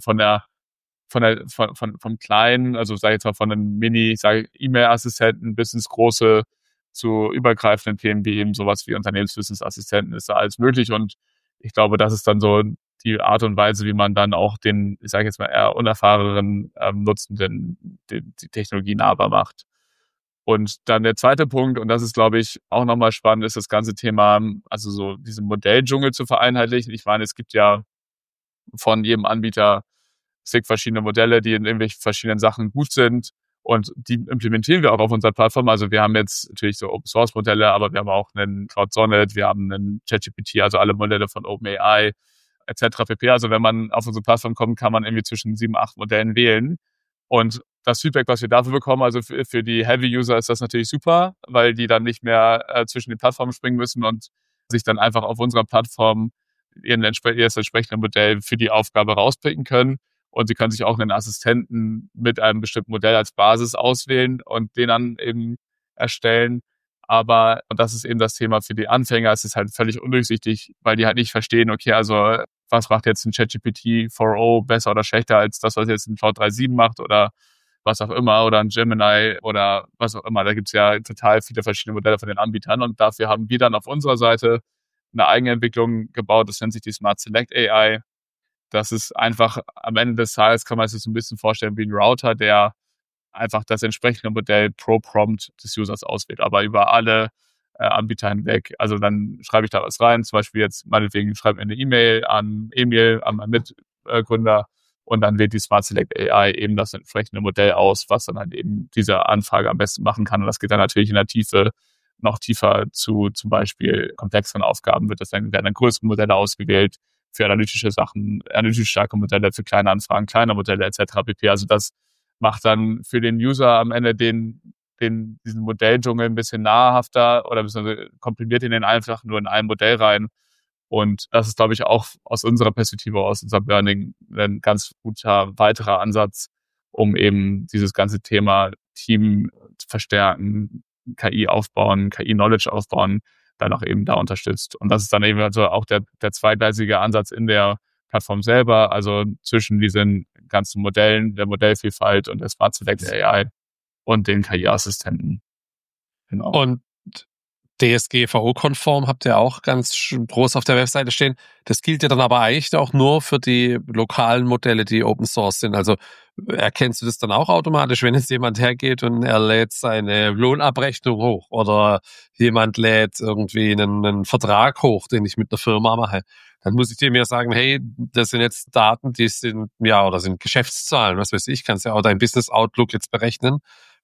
vom kleinen, also sage ich jetzt mal von einem E-Mail-Assistenten bis ins große zu übergreifenden Themen wie eben sowas wie Unternehmenswissensassistenten ist da alles möglich und ich glaube, das ist dann so die Art und Weise, wie man dann auch den, ich sage jetzt mal eher unerfahrenen Nutzenden die Technologie nahbar macht. Und dann der zweite Punkt, und das ist, glaube ich, auch nochmal spannend, ist das ganze Thema, also so diesen Modelldschungel zu vereinheitlichen. Ich meine, es gibt ja von jedem Anbieter verschiedene Modelle, die in irgendwelchen verschiedenen Sachen gut sind. Und die implementieren wir auch auf unserer Plattform. Also wir haben jetzt natürlich so Open-Source-Modelle, aber wir haben auch einen Cloud Sonnet, wir haben einen ChatGPT, also alle Modelle von OpenAI etc. pp. Also wenn man auf unsere Plattform kommt, kann man irgendwie zwischen 7, 8 Modellen wählen. Und das Feedback, was wir dafür bekommen, also für die Heavy-User ist das natürlich super, weil die dann nicht mehr zwischen den Plattformen springen müssen und sich dann einfach auf unserer Plattform ihr entsprechende Modell für die Aufgabe rauspicken können. Und sie können sich auch einen Assistenten mit einem bestimmten Modell als Basis auswählen und den dann eben erstellen. Aber, und das ist eben das Thema für die Anfänger, es ist halt völlig undurchsichtig, weil die halt nicht verstehen, okay, also was macht jetzt ein ChatGPT 4.0 besser oder schlechter als das, was jetzt ein Cloud 3.7 macht oder was auch immer oder ein Gemini oder was auch immer. Da gibt's ja total viele verschiedene Modelle von den Anbietern und dafür haben wir dann auf unserer Seite eine Eigenentwicklung gebaut, das nennt sich die Smart Select AI. Das ist einfach am Ende des Tages, kann man sich so ein bisschen vorstellen wie ein Router, der einfach das entsprechende Modell pro Prompt des Users auswählt, aber über alle Anbieter hinweg. Also dann schreibe ich da was rein, zum Beispiel jetzt meinetwegen schreibe mir eine E-Mail an Emil, an meinen Mitgründer und dann wählt die Smart Select AI eben das entsprechende Modell aus, was dann halt eben diese Anfrage am besten machen kann. Und das geht dann natürlich in der Tiefe noch tiefer zu zum Beispiel komplexeren Aufgaben, werden dann größere Modelle ausgewählt für analytische Sachen, analytisch starke Modelle, für kleine Anfragen, kleine Modelle etc. pp. Also das macht dann für den User am Ende diesen Modelldschungel ein bisschen nahrhafter oder komprimiert ihn einfach nur in ein Modell rein. Und das ist, glaube ich, auch aus unserer Perspektive, aus unserem Learning ein ganz guter weiterer Ansatz, um eben dieses ganze Thema Team verstärken, KI aufbauen, KI-Knowledge aufbauen, dann auch eben da unterstützt. Und das ist dann eben also auch der zweigleisige Ansatz in der Plattform selber, also zwischen diesen ganzen Modellen, der Modellvielfalt und der Smart Select AI und den KI-Assistenten.
Genau. Und DSGVO-konform habt ihr auch ganz groß auf der Webseite stehen. Das gilt ja dann aber eigentlich auch nur für die lokalen Modelle, die Open Source sind. Also erkennst du das dann auch automatisch, wenn jetzt jemand hergeht und er lädt seine Lohnabrechnung hoch oder jemand lädt irgendwie einen Vertrag hoch, den ich mit einer Firma mache. Dann muss ich dem ja sagen, hey, das sind jetzt Daten, die sind, oder sind Geschäftszahlen, was weiß ich, kannst ja auch dein Business Outlook jetzt berechnen.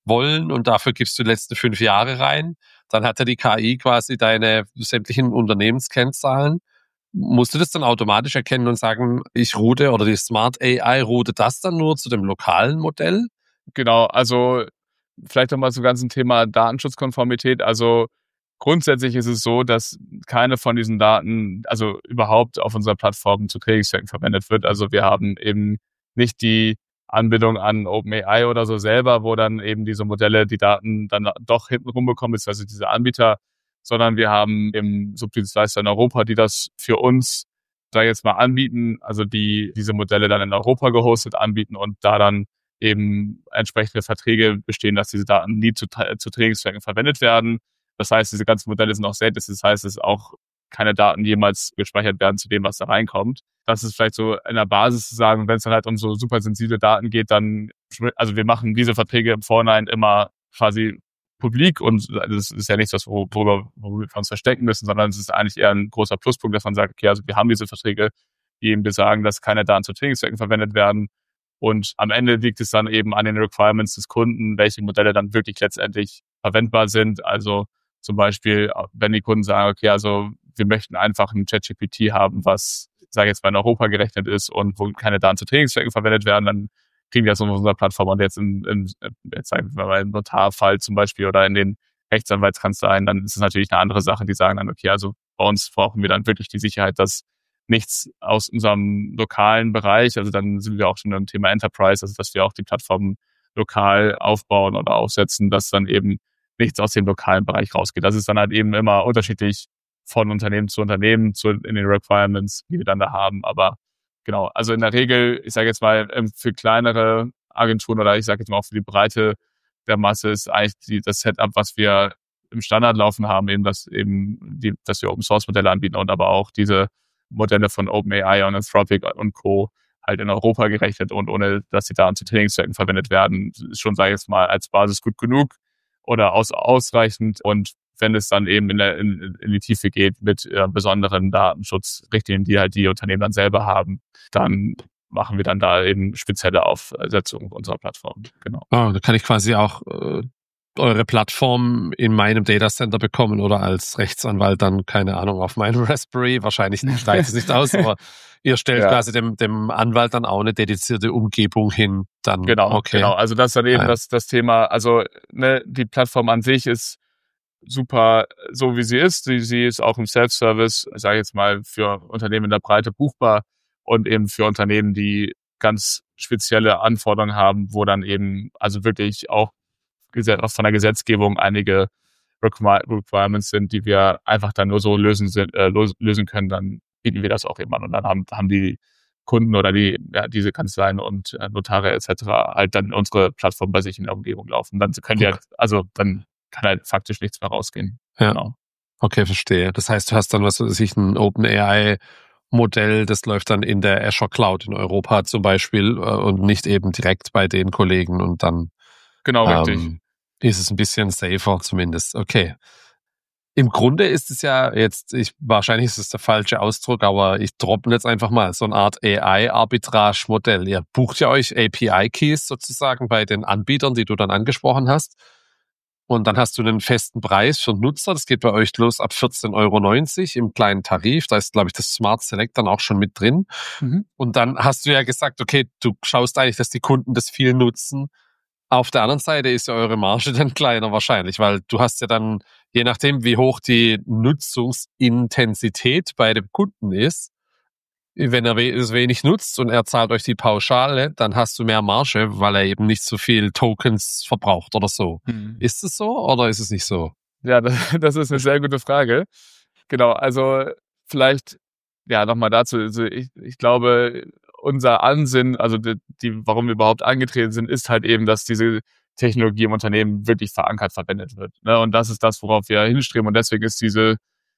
wollen und dafür gibst du die letzten 5 Jahre rein. Dann hat ja die KI quasi deine sämtlichen Unternehmenskennzahlen. Musst du das dann automatisch erkennen und sagen, ich route oder die Smart AI route das dann nur zu dem lokalen Modell?
Genau, also vielleicht nochmal zum ganzen Thema Datenschutzkonformität. Also grundsätzlich ist es so, dass keine von diesen Daten also überhaupt auf unserer Plattform zu Trainingszwecken verwendet wird. Also wir haben eben nicht die Anbindung an OpenAI oder so selber, wo dann eben diese Modelle die Daten dann doch hinten rumbekommen, beziehungsweise diese Anbieter, sondern wir haben eben Subdienstleister in Europa, die das für uns, sag ich jetzt mal, anbieten, also die diese Modelle dann in Europa gehostet anbieten und da dann eben entsprechende Verträge bestehen, dass diese Daten nie zu Trainingszwecken verwendet werden. Das heißt, diese ganzen Modelle sind auch selbst, das heißt, dass auch keine Daten jemals gespeichert werden zu dem, was da reinkommt. Das ist vielleicht so in der Basis zu sagen, wenn es dann halt um so super sensible Daten geht, dann, also wir machen diese Verträge im Vorhinein immer quasi publik und das ist ja nichts, worüber wir uns verstecken müssen, sondern es ist eigentlich eher ein großer Pluspunkt, dass man sagt, okay, also wir haben diese Verträge, die eben besagen, dass keine Daten zu Trainingszwecken verwendet werden. Und am Ende liegt es dann eben an den Requirements des Kunden, welche Modelle dann wirklich letztendlich verwendbar sind. Also zum Beispiel, wenn die Kunden sagen, okay, also wir möchten einfach ein ChatGPT haben, was, sage ich jetzt mal, in Europa gerechnet ist und wo keine Daten zu Trainingszwecken verwendet werden, dann kriegen wir das auf unserer Plattform. Und jetzt jetzt sagen wir mal im Notarfall zum Beispiel oder in den Rechtsanwaltskanzleien, dann ist es natürlich eine andere Sache. Die sagen dann, okay, also bei uns brauchen wir dann wirklich die Sicherheit, dass nichts aus unserem lokalen Bereich, also dann sind wir auch schon im Thema Enterprise, also dass wir auch die Plattform lokal aufbauen oder aufsetzen, dass dann eben nichts aus dem lokalen Bereich rausgeht. Das ist dann halt eben immer unterschiedlich von Unternehmen zu Unternehmen in den Requirements, die wir dann da haben. Aber genau, also in der Regel, ich sage jetzt mal, für kleinere Agenturen oder ich sage jetzt mal auch für die Breite der Masse ist eigentlich das Setup, was wir im Standard laufen haben, eben, dass wir Open-Source-Modelle anbieten und aber auch diese Modelle von OpenAI und Anthropic und Co. halt in Europa gerechnet und ohne, dass die Daten zu Trainingszwecken verwendet werden, ist schon, sage ich jetzt mal, als Basis gut genug oder ausreichend. Und wenn es dann eben in die Tiefe geht mit besonderen Datenschutzrichtlinien, die halt die Unternehmen dann selber haben, dann machen wir dann da eben spezielle Aufsetzungen unserer Plattform. Genau.
Da kann ich quasi auch eure Plattform in meinem Datacenter bekommen oder als Rechtsanwalt dann, keine Ahnung, auf meinem Raspberry. Wahrscheinlich steigt es nicht aus, aber ihr stellt quasi dem Anwalt dann auch eine dedizierte Umgebung hin. Dann,
genau. Also das ist dann eben das Thema. Also die Plattform an sich ist super, so wie sie ist. Sie ist auch im Self-Service, sage ich jetzt mal, für Unternehmen in der Breite buchbar und eben für Unternehmen, die ganz spezielle Anforderungen haben, wo dann eben also wirklich auch von der Gesetzgebung einige Requirements sind, die wir einfach dann nur so lösen können, dann bieten wir das auch eben an. Und dann haben die Kunden oder diese Kanzleien und Notare etc. halt dann unsere Plattform bei sich in der Umgebung laufen. Dann können dann kann halt faktisch nichts mehr rausgehen.
Ja.
Genau.
Okay, verstehe. Das heißt, du hast dann ein OpenAI-Modell, das läuft dann in der Azure Cloud in Europa zum Beispiel und nicht eben direkt bei den Kollegen und dann
genau, richtig.
Ist es ein bisschen safer zumindest. Okay. Im Grunde ist es ja jetzt, wahrscheinlich ist es der falsche Ausdruck, aber ich droppe jetzt einfach mal so eine Art AI-Arbitrage-Modell. Ihr bucht ja euch API-Keys sozusagen bei den Anbietern, die du dann angesprochen hast. Und dann hast du einen festen Preis für den Nutzer. Das geht bei euch los ab 14,90 € im kleinen Tarif. Da ist, glaube ich, das Smart Select dann auch schon mit drin. Mhm. Und dann hast du ja gesagt, okay, du schaust eigentlich, dass die Kunden das viel nutzen. Auf der anderen Seite ist ja eure Marge dann kleiner wahrscheinlich, weil du hast ja dann, je nachdem, wie hoch die Nutzungsintensität bei dem Kunden ist, wenn er es wenig nutzt und er zahlt euch die Pauschale, dann hast du mehr Marge, weil er eben nicht so viel Tokens verbraucht oder so. Ist es so oder ist es nicht so?
Ja, das ist eine sehr gute Frage. Genau, also vielleicht nochmal dazu. Also ich glaube, unser Ansinnen, also warum wir überhaupt angetreten sind, ist halt eben, dass diese Technologie im Unternehmen wirklich verankert verwendet wird. Ne? Und das ist das, worauf wir hinstreben. Und deswegen ist diese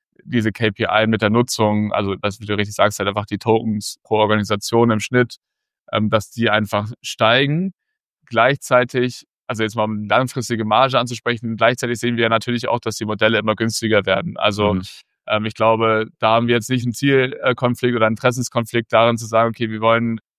KPI mit der Nutzung, also das, wie du richtig sagst, halt einfach die Tokens pro Organisation im Schnitt, dass die einfach steigen. Gleichzeitig, also jetzt mal um langfristige Marge anzusprechen, gleichzeitig sehen wir ja natürlich auch, dass die Modelle immer günstiger werden. Also ich glaube, da haben wir jetzt nicht einen Zielkonflikt oder einen Interessenskonflikt darin zu sagen, okay, wir wollen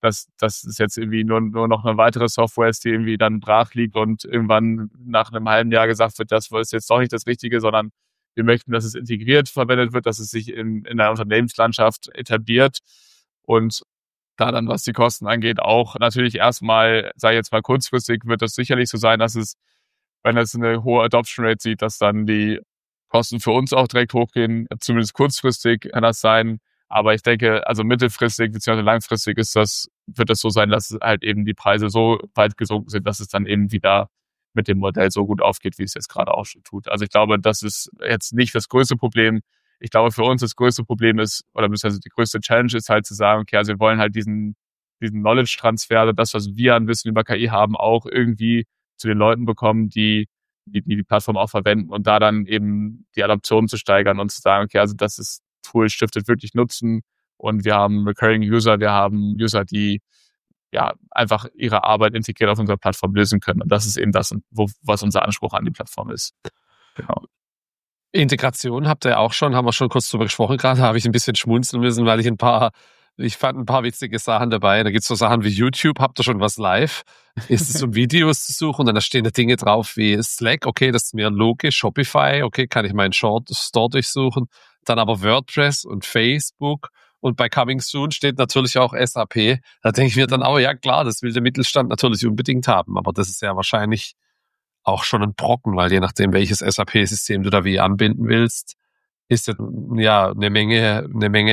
dass es jetzt irgendwie nur noch eine weitere Software ist, die irgendwie dann brach liegt und irgendwann nach einem halben Jahr gesagt wird, das ist jetzt doch nicht das Richtige, sondern wir möchten, dass es integriert verwendet wird, dass es sich in der Unternehmenslandschaft etabliert und da dann, was die Kosten angeht, auch natürlich erstmal, sage ich jetzt mal kurzfristig, wird das sicherlich so sein, dass es, wenn es eine hohe Adoption Rate sieht, dass dann die Kosten für uns auch direkt hochgehen. Zumindest kurzfristig kann das sein. Aber ich denke, also mittelfristig bzw. langfristig wird das so sein, dass halt eben die Preise so weit gesunken sind, dass es dann eben wieder mit dem Modell so gut aufgeht, wie es jetzt gerade auch schon tut. Also ich glaube, das ist jetzt nicht das größte Problem. Ich glaube, für uns das größte Problem ist, oder beziehungsweise die größte Challenge ist halt zu sagen, okay, also wir wollen halt diesen Knowledge-Transfer, also das, was wir an Wissen über KI haben, auch irgendwie zu den Leuten bekommen, die Plattform auch verwenden und da dann eben die Adoption zu steigern und zu sagen, okay, also das Tool stiftet wirklich Nutzen und wir haben Recurring User, wir haben User, die ja einfach ihre Arbeit integriert auf unserer Plattform lösen können. Und das ist eben das, was unser Anspruch an die Plattform ist. Genau.
Integration haben wir schon kurz drüber gesprochen gerade, habe ich ein bisschen schmunzeln müssen, weil ich fand ein paar witzige Sachen dabei. Da gibt es so Sachen wie YouTube, habt ihr schon was live? Ist es um Videos zu suchen und da stehen da Dinge drauf wie Slack, okay, das ist mir logisch, Shopify, okay, kann ich meinen Store durchsuchen. Dann aber WordPress und Facebook und bei Coming Soon steht natürlich auch SAP. Da denke ich mir dann auch, ja klar, das will der Mittelstand natürlich unbedingt haben, aber das ist ja wahrscheinlich auch schon ein Brocken, weil je nachdem, welches SAP-System du da wie anbinden willst, ist ja eine Menge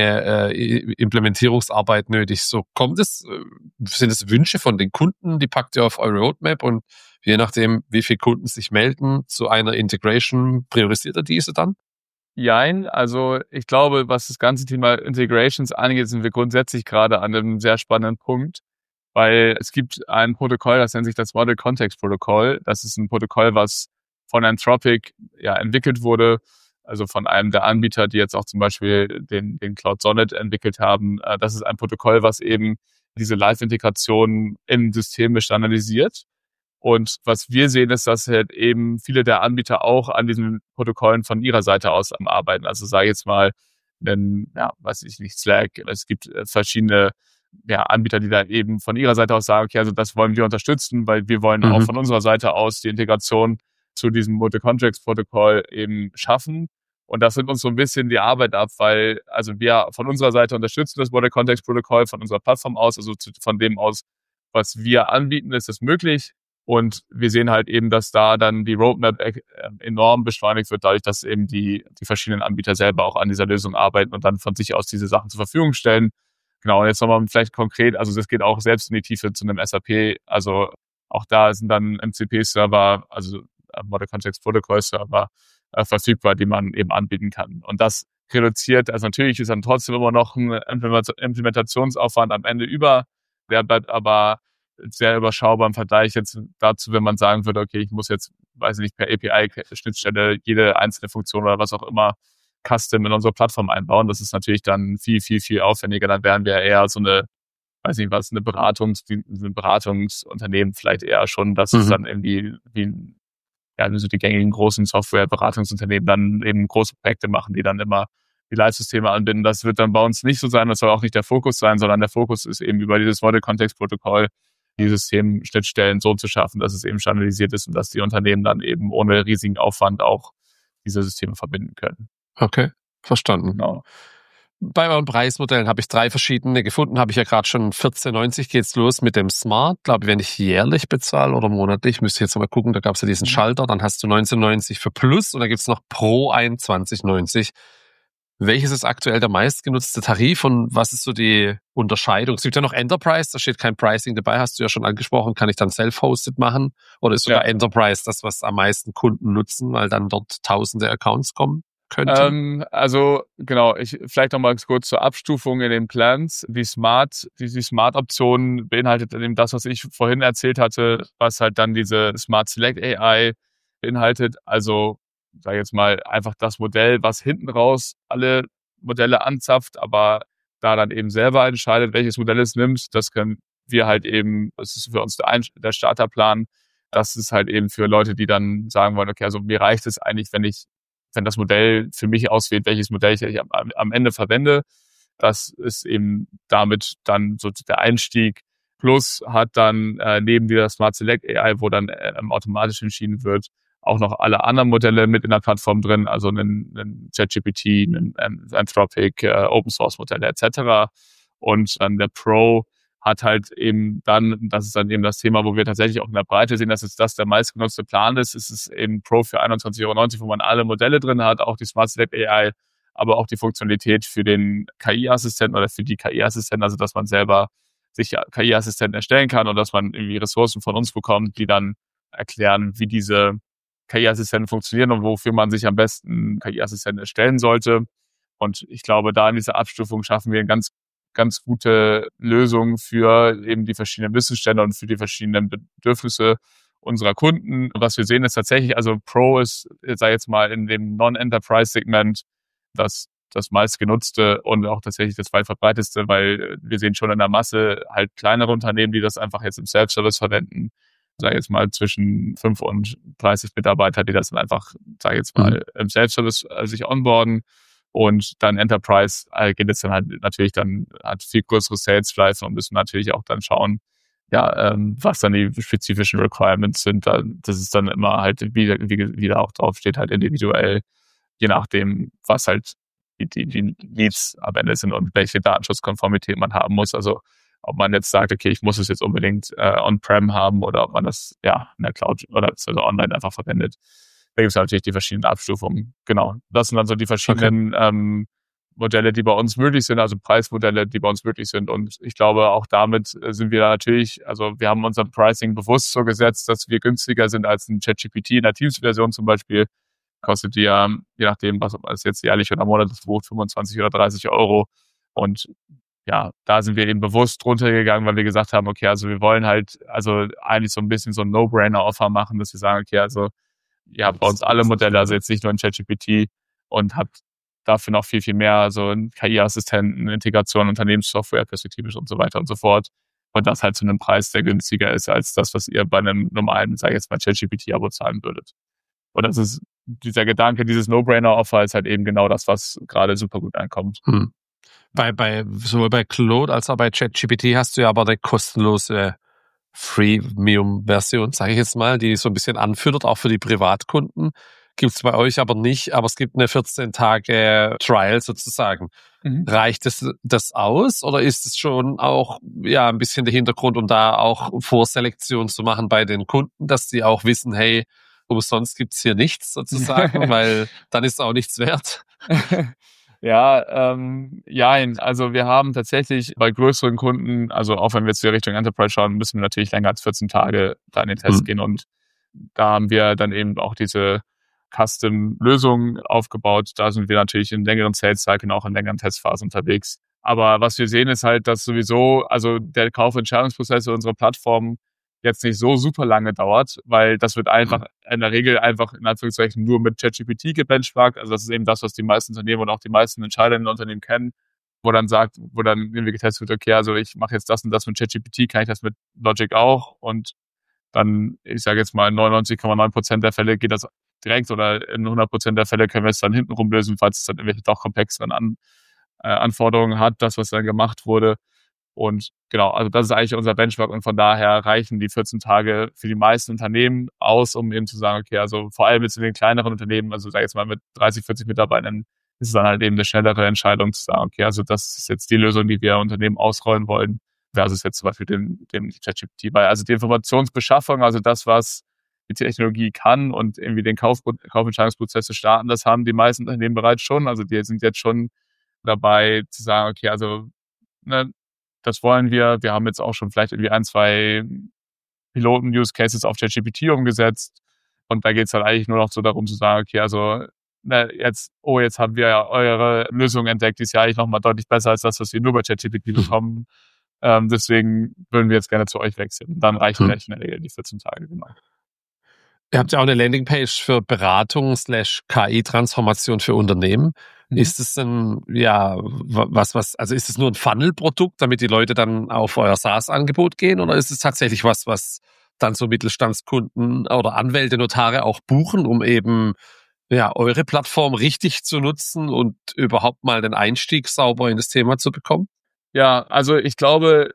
Implementierungsarbeit nötig. So sind es Wünsche von den Kunden, die packt ihr auf eure Roadmap und je nachdem, wie viele Kunden sich melden zu einer Integration, priorisiert ihr diese dann?
Jein, also ich glaube, was das ganze Thema Integrations angeht, sind wir grundsätzlich gerade an einem sehr spannenden Punkt, weil es gibt ein Protokoll, das nennt sich das Model Context Protocol. Das ist ein Protokoll, was von Anthropic entwickelt wurde, also von einem der Anbieter, die jetzt auch zum Beispiel den Cloud Sonnet entwickelt haben. Das ist ein Protokoll, was eben diese Live-Integration im System standardisiert. Und was wir sehen, ist, dass halt eben viele der Anbieter auch an diesen Protokollen von ihrer Seite aus am Arbeiten. Also sage ich jetzt mal, weiß ich nicht, Slack. Es gibt verschiedene Anbieter, die da eben von ihrer Seite aus sagen, okay, also das wollen wir unterstützen, weil wir wollen auch von unserer Seite aus die Integration zu diesem Multi-Context-Protokoll eben schaffen. Und das nimmt uns so ein bisschen die Arbeit ab, weil also wir von unserer Seite unterstützen das Multi-Context-Protokoll von unserer Plattform aus, also von dem aus, was wir anbieten, ist es möglich. Und wir sehen halt eben, dass da dann die Roadmap enorm beschleunigt wird, dadurch, dass eben die verschiedenen Anbieter selber auch an dieser Lösung arbeiten und dann von sich aus diese Sachen zur Verfügung stellen. Genau, und jetzt nochmal vielleicht konkret, also das geht auch selbst in die Tiefe zu einem SAP. Also auch da sind dann MCP-Server, also Model Context Protocol Server verfügbar, die man eben anbieten kann. Und das reduziert, also natürlich ist dann trotzdem immer noch ein Implementationsaufwand am Ende über, der bleibt aber sehr überschaubar im Vergleich jetzt dazu, wenn man sagen würde, okay, ich muss jetzt, weiß ich nicht, per API-Schnittstelle jede einzelne Funktion oder was auch immer custom in unsere Plattform einbauen. Das ist natürlich dann viel, viel, viel aufwendiger. Dann wären wir eher so eine, weiß nicht was, ein Beratungsunternehmen vielleicht eher schon, dass es dann irgendwie so die gängigen großen Software-Beratungsunternehmen dann eben große Projekte machen, die dann immer die Live-Systeme anbinden. Das wird dann bei uns nicht so sein. Das soll auch nicht der Fokus sein, sondern der Fokus ist eben über dieses Model-Context-Protokoll die Systemschnittstellen so zu schaffen, dass es eben standardisiert ist und dass die Unternehmen dann eben ohne riesigen Aufwand auch diese Systeme verbinden können.
Okay, verstanden.
Genau.
Bei euren Preismodellen habe ich 3 verschiedene gefunden, habe ich ja gerade schon 14,90 geht's los mit dem Smart. Glaube, wenn ich jährlich bezahle oder monatlich, müsste ich jetzt mal gucken, da gab es ja diesen Schalter, dann hast du 19,90 für Plus und dann gibt's noch Pro 21,90. Welches ist aktuell der meistgenutzte Tarif und was ist so die Unterscheidung? Es gibt ja noch Enterprise, da steht kein Pricing dabei, hast du ja schon angesprochen. Kann ich dann self-hosted machen? Oder ist sogar Enterprise das, was am meisten Kunden nutzen, weil dann dort tausende Accounts kommen könnten?
Also genau, vielleicht noch mal kurz zur Abstufung in den Plans. Die Smart-Option beinhaltet eben das, was ich vorhin erzählt hatte, was halt dann diese Smart Select AI beinhaltet. Also sage jetzt mal, einfach das Modell, was hinten raus alle Modelle anzapft, aber da dann eben selber entscheidet, welches Modell es nimmt. Das können wir halt eben, das ist für uns der Starterplan. Das ist halt eben für Leute, die dann sagen wollen, okay, also mir reicht es eigentlich, wenn das Modell für mich auswählt, welches Modell ich am Ende verwende. das ist eben damit dann so der Einstieg. Plus hat dann neben dieser Smart Select AI, wo dann automatisch entschieden wird, auch noch alle anderen Modelle mit in der Plattform drin, also einen ChatGPT, einen Anthropic, Open Source Modelle etc. Und dann der Pro hat halt eben dann, das ist dann eben das Thema, wo wir tatsächlich auch in der Breite sehen, dass das der meistgenutzte Plan ist. Es ist eben Pro für 21,90 €, wo man alle Modelle drin hat, auch die Smart Select AI, aber auch die Funktionalität für den KI-Assistenten oder für die KI-Assistenten, also dass man selber sich KI-Assistenten erstellen kann und dass man irgendwie Ressourcen von uns bekommt, die dann erklären, wie diese KI-Assistenten funktionieren und wofür man sich am besten KI-Assistenten erstellen sollte. Und ich glaube, da in dieser Abstufung schaffen wir eine ganz gute Lösung für eben die verschiedenen Wissensstände und für die verschiedenen Bedürfnisse unserer Kunden. Was wir sehen ist tatsächlich, also Pro ist, sag jetzt mal, in dem Non-Enterprise-Segment das meistgenutzte und auch tatsächlich das weit verbreitetste, weil wir sehen schon in der Masse halt kleinere Unternehmen, die das einfach jetzt im Self-Service verwenden. Sag jetzt mal zwischen 5 und 30 Mitarbeiter, die das dann einfach, sag jetzt mal, im Self-Service sich onboarden. Und dann Enterprise geht es dann halt natürlich dann, hat viel größere Sales-Drive und müssen natürlich auch dann schauen, ja, was dann die spezifischen Requirements sind. Das ist dann immer halt, wie da auch drauf steht, halt individuell, je nachdem, was halt die Needs am Ende sind und welche Datenschutzkonformität man haben muss. Also ob man jetzt sagt, okay, ich muss es jetzt unbedingt on-prem haben oder ob man das ja in der Cloud oder also online einfach verwendet. Da gibt es natürlich die verschiedenen Abstufungen. Genau, das sind dann so die verschiedenen Modelle, die bei uns möglich sind, also Preismodelle, die bei uns möglich sind. Und ich glaube, auch damit sind wir da natürlich, also wir haben unser Pricing bewusst so gesetzt, dass wir günstiger sind als ein ChatGPT in der Teams-Version zum Beispiel. Kostet die ja, je nachdem, was es jetzt jährlich oder monatlich bucht, 25 oder 30 €. Und ja, da sind wir eben bewusst runtergegangen, weil wir gesagt haben, okay, also wir wollen halt also eigentlich so ein bisschen so ein No-Brainer-Offer machen, dass wir sagen, okay, also ihr habt bei uns alle Modelle, also jetzt nicht nur ein ChatGPT und habt dafür noch viel, viel mehr, also einen KI-Assistenten, Integration, Unternehmenssoftware, perspektivisch und so weiter und so fort. Und das halt zu einem Preis, der günstiger ist als das, was ihr bei einem normalen, sag ich jetzt mal, ChatGPT-Abo zahlen würdet. Und das ist dieser Gedanke, dieses No-Brainer-Offer ist halt eben genau das, was gerade super gut ankommt.
Sowohl bei Claude als auch bei ChatGPT hast du ja aber eine kostenlose Freemium-Version, sage ich jetzt mal, die so ein bisschen anfüttert, auch für die Privatkunden. Gibt es bei euch aber nicht, aber es gibt eine 14-Tage-Trial sozusagen. Reicht das aus oder ist es schon auch ja ein bisschen der Hintergrund, um da auch Vorselektion zu machen bei den Kunden, dass die auch wissen, hey, umsonst gibt's hier nichts sozusagen, weil dann ist es auch nichts wert?
Ja, also wir haben tatsächlich bei größeren Kunden, also auch wenn wir jetzt wieder Richtung Enterprise schauen, müssen wir natürlich länger als 14 Tage da in den Test gehen und da haben wir dann eben auch diese Custom-Lösung aufgebaut. Da sind wir natürlich in längeren Sales-Cycle und auch in längeren Testphasen unterwegs. Aber was wir sehen ist halt, dass sowieso, also der Kaufentscheidungsprozess für unsere Plattform jetzt nicht so super lange dauert, weil das wird einfach in der Regel einfach in Anführungszeichen nur mit ChatGPT gebenchmarkt. Also das ist eben das, was die meisten Unternehmen und auch die meisten Entscheider in den Unternehmen kennen, wo dann irgendwie getestet wird, okay, also ich mache jetzt das und das mit ChatGPT, kann ich das mit Logic auch? Und dann, ich sage jetzt mal, in 99,9% der Fälle geht das direkt oder in 100% der Fälle können wir es dann hintenrum lösen, falls es dann irgendwelche doch komplexeren Anforderungen hat, das, was dann gemacht wurde. Und genau, also das ist eigentlich unser Benchmark und von daher reichen die 14 Tage für die meisten Unternehmen aus, um eben zu sagen, okay, also vor allem jetzt in den kleineren Unternehmen, also sag ich jetzt mal mit 30, 40 Mitarbeitern, ist es dann halt eben eine schnellere Entscheidung zu sagen, okay, also das ist jetzt die Lösung, die wir Unternehmen ausrollen wollen, versus jetzt zum Beispiel dem ChatGPT. Weil also die Informationsbeschaffung, also das, was die Technologie kann und irgendwie den Kaufentscheidungsprozess zu starten, das haben die meisten Unternehmen bereits schon. Also die sind jetzt schon dabei zu sagen, okay, also das wollen wir. Wir haben jetzt auch schon vielleicht irgendwie 1, 2 Piloten-Use-Cases auf ChatGPT umgesetzt. Und da geht es halt eigentlich nur noch so darum zu sagen, okay, also jetzt haben wir ja eure Lösung entdeckt, die ist ja eigentlich nochmal deutlich besser als das, was wir nur bei ChatGPT bekommen. Deswegen würden wir jetzt gerne zu euch wechseln. Dann reichen vielleicht in der Regel die 14 Tage, genau.
Ihr habt ja auch eine Landingpage für Beratung/KI-Transformation für Unternehmen. Ist es also ist es nur ein Funnel-Produkt, damit die Leute dann auf euer SaaS-Angebot gehen oder ist es tatsächlich was dann so Mittelstandskunden oder Anwälte, Notare auch buchen, um eben ja, eure Plattform richtig zu nutzen und überhaupt mal den Einstieg sauber in das Thema zu bekommen?
Ja, also ich glaube,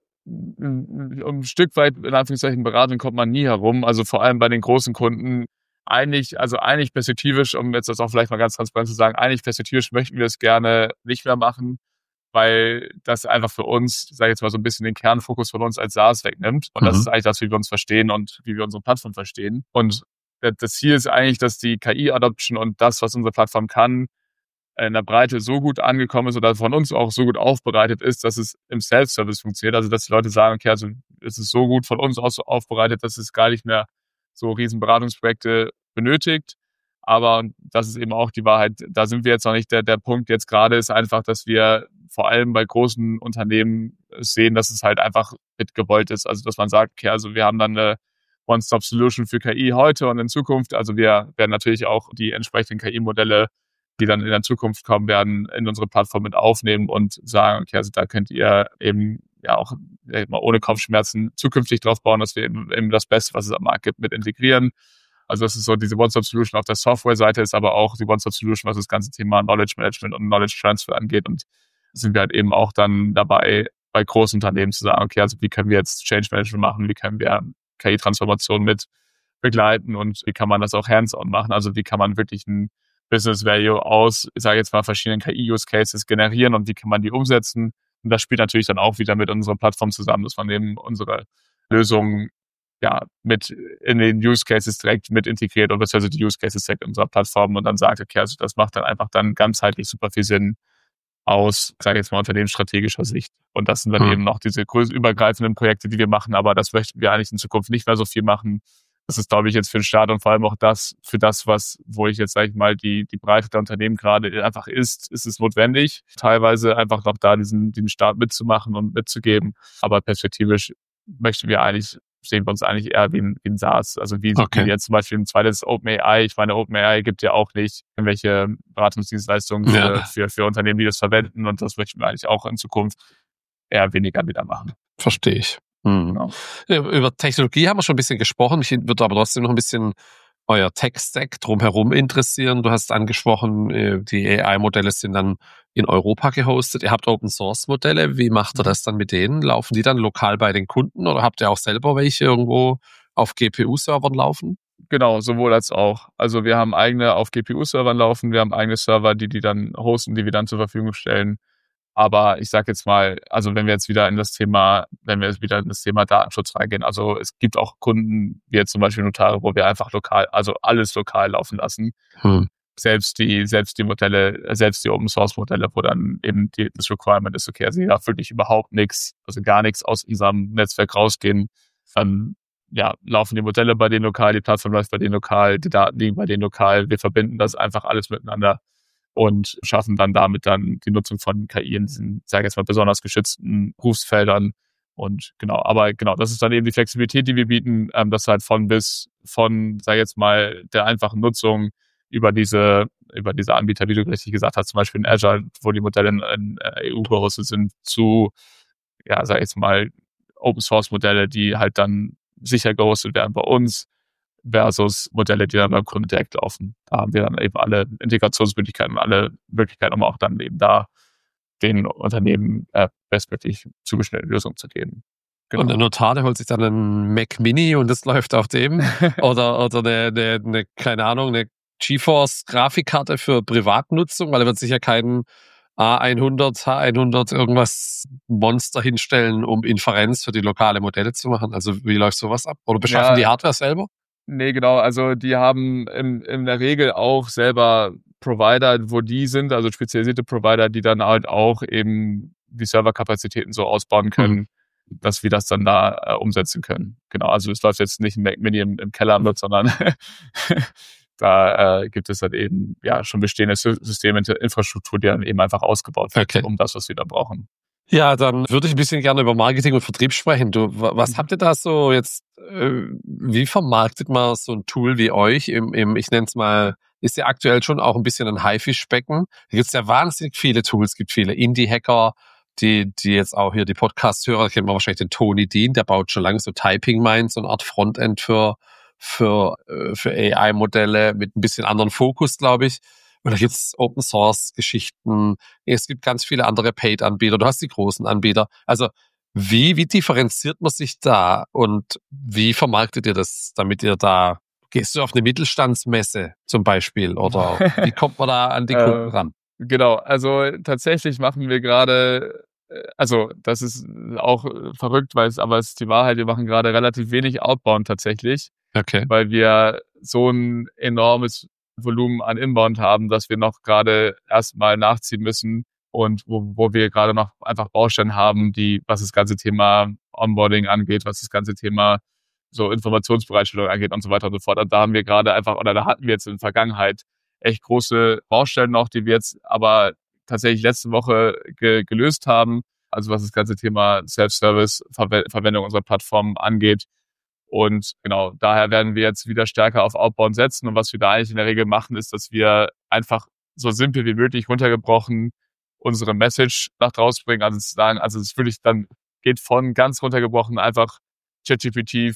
um ein Stück weit in Anführungszeichen Beratung kommt man nie herum. Also vor allem bei den großen Kunden eigentlich perspektivisch, um jetzt das auch vielleicht mal ganz transparent zu sagen, eigentlich perspektivisch möchten wir es gerne nicht mehr machen, weil das einfach für uns, sage ich jetzt mal, so ein bisschen den Kernfokus von uns als SaaS wegnimmt. Und das ist eigentlich das, wie wir uns verstehen und wie wir unsere Plattform verstehen. Und das Ziel ist eigentlich, dass die KI-Adoption und das, was unsere Plattform kann, in der Breite so gut angekommen ist oder von uns auch so gut aufbereitet ist, dass es im Self-Service funktioniert. Also, dass die Leute sagen, okay, also es ist so gut von uns aus aufbereitet, dass es gar nicht mehr so riesen Beratungsprojekte benötigt. Aber das ist eben auch die Wahrheit. Da sind wir jetzt noch nicht. Der Punkt jetzt gerade ist einfach, dass wir vor allem bei großen Unternehmen sehen, dass es halt einfach mitgewollt ist. Also, dass man sagt, okay, also wir haben dann eine One-Stop-Solution für KI heute und in Zukunft. Also wir werden natürlich auch die entsprechenden KI-Modelle, die dann in der Zukunft kommen werden, in unsere Plattform mit aufnehmen und sagen, okay, also da könnt ihr eben ja auch mal ohne Kopfschmerzen zukünftig drauf bauen, dass wir eben das Beste, was es am Markt gibt, mit integrieren. Also das ist so diese One-Stop-Solution auf der Software-Seite, ist aber auch die One-Stop-Solution, was das ganze Thema Knowledge Management und Knowledge Transfer angeht. Und sind wir halt eben auch dann dabei, bei großen Unternehmen zu sagen, okay, also wie können wir jetzt Change Management machen, wie können wir KI-Transformation mit begleiten und wie kann man das auch hands-on machen, also wie kann man wirklich ein Business Value aus, ich sage jetzt mal, verschiedenen KI-Use-Cases generieren und wie kann man die umsetzen. Und das spielt natürlich dann auch wieder mit unserer Plattform zusammen, dass man eben unsere Lösungen ja mit in den Use-Cases direkt mit integriert oder beziehungsweise die Use-Cases direkt in unserer Plattform und dann sagt, okay, also das macht dann einfach dann ganzheitlich super viel Sinn aus, sage ich jetzt mal, unternehmensstrategischer Sicht. Und das sind dann eben noch diese größenübergreifenden Projekte, die wir machen, aber das möchten wir eigentlich in Zukunft nicht mehr so viel machen. Das ist, glaube ich, jetzt für den Start und vor allem auch für das, wo ich jetzt, sage ich mal, die Breite der Unternehmen gerade einfach ist es notwendig, teilweise einfach noch da diesen Start mitzumachen und mitzugeben. Aber perspektivisch sehen wir uns eigentlich eher wie ein SaaS. Also wie jetzt zum Beispiel ein zweites OpenAI. Ich meine, OpenAI gibt ja auch nicht irgendwelche Beratungsdienstleistungen für Unternehmen, die das verwenden. Und das möchten wir eigentlich auch in Zukunft eher weniger wieder machen.
Verstehe ich. Genau. Über Technologie haben wir schon ein bisschen gesprochen. Mich würde aber trotzdem noch ein bisschen euer Tech-Stack drumherum interessieren. Du hast angesprochen, die AI-Modelle sind dann in Europa gehostet. Ihr habt Open-Source-Modelle. Wie macht ihr das dann mit denen? Laufen die dann lokal bei den Kunden oder habt ihr auch selber welche irgendwo auf GPU-Servern laufen?
Genau, sowohl als auch. Also wir haben eigene auf GPU-Servern laufen, wir haben eigene Server, die dann hosten, die wir dann zur Verfügung stellen. Aber ich sage jetzt mal, also wenn wir jetzt wieder in das Thema Datenschutz reingehen, also es gibt auch Kunden, wie jetzt zum Beispiel Notare, wo wir einfach alles lokal laufen lassen. Selbst die Modelle, selbst die Open Source Modelle, wo dann eben das Requirement ist, okay, also hier darf wirklich überhaupt nichts, also gar nichts aus diesem Netzwerk rausgehen. Dann laufen die Modelle bei denen lokal, die Plattform läuft bei denen lokal, die Daten liegen bei denen lokal. Wir verbinden das einfach alles miteinander und schaffen dann damit dann die Nutzung von KI in diesen, sage ich jetzt mal, besonders geschützten Berufsfeldern. Und das ist dann eben die Flexibilität, die wir bieten, das halt von, sage ich jetzt mal, der einfachen Nutzung über diese Anbieter, wie du richtig gesagt hast, zum Beispiel in Azure, wo die Modelle in EU gehostet sind, zu, sage ich jetzt mal, Open-Source-Modelle, die halt dann sicher gehostet werden bei uns, versus Modelle, die dann beim Kunden direkt laufen. Da haben wir dann eben alle Integrationsmöglichkeiten, alle Möglichkeiten, um auch dann eben da den Unternehmen bestmöglich zugeschnittene Lösungen zu geben.
Genau. Und der Notar, der holt sich dann einen Mac Mini und das läuft auf dem oder eine keine Ahnung, eine GeForce-Grafikkarte für Privatnutzung, weil er wird sicher keinen H100 irgendwas Monster hinstellen, um Inferenz für die lokale Modelle zu machen. Also wie läuft sowas ab? Oder beschaffen die Hardware selber?
Nee, genau. Also die haben in der Regel auch selber Provider, wo die sind, also spezialisierte Provider, die dann halt auch eben die Serverkapazitäten so ausbauen können, dass wir das dann da umsetzen können. Genau, also es läuft jetzt nicht ein Mac Mini im Keller mit, sondern da gibt es halt eben schon bestehende Systeme, Infrastruktur, die dann eben einfach ausgebaut wird, um das, was wir da brauchen.
Ja, dann würde ich ein bisschen gerne über Marketing und Vertrieb sprechen. Was habt ihr da so jetzt, wie vermarktet man so ein Tool wie euch ich nenne es mal, ist ja aktuell schon auch ein bisschen ein Haifischbecken. Da gibt es ja wahnsinnig viele Tools, es gibt viele Indie-Hacker, die jetzt auch hier die Podcast-Hörer, kennt man wahrscheinlich den Tony Dean, der baut schon lange so Typing Minds, so eine Art Frontend für für AI-Modelle mit ein bisschen anderen Fokus, glaube ich. Und da gibt's Open-Source-Geschichten. Es gibt ganz viele andere Paid-Anbieter. Du hast die großen Anbieter. Also wie differenziert man sich da und wie vermarktet ihr das, damit ihr da, gehst du auf eine Mittelstandsmesse zum Beispiel oder wie kommt man da an die Kunden ran?
Genau, also tatsächlich machen wir gerade, also das ist auch verrückt, aber es ist die Wahrheit, wir machen gerade relativ wenig Outbound tatsächlich,
Okay.
weil wir so ein enormes Volumen an Inbound haben, dass wir noch gerade erstmal nachziehen müssen und wo wir gerade noch einfach Baustellen haben, was das ganze Thema Onboarding angeht, was das ganze Thema so Informationsbereitstellung angeht und so weiter und so fort. Und da haben wir gerade einfach, oder da hatten wir jetzt in der Vergangenheit echt große Baustellen noch, die wir jetzt aber tatsächlich letzte Woche gelöst haben. Also was das ganze Thema Self-Service, Verwendung unserer Plattform angeht. Und genau, daher werden wir jetzt wieder stärker auf Outbound setzen. Und was wir da eigentlich in der Regel machen, ist, dass wir einfach so simpel wie möglich runtergebrochen unsere Message nach draußen bringen. Also zu sagen, also es wirklich dann geht von ganz runtergebrochen einfach ChatGPT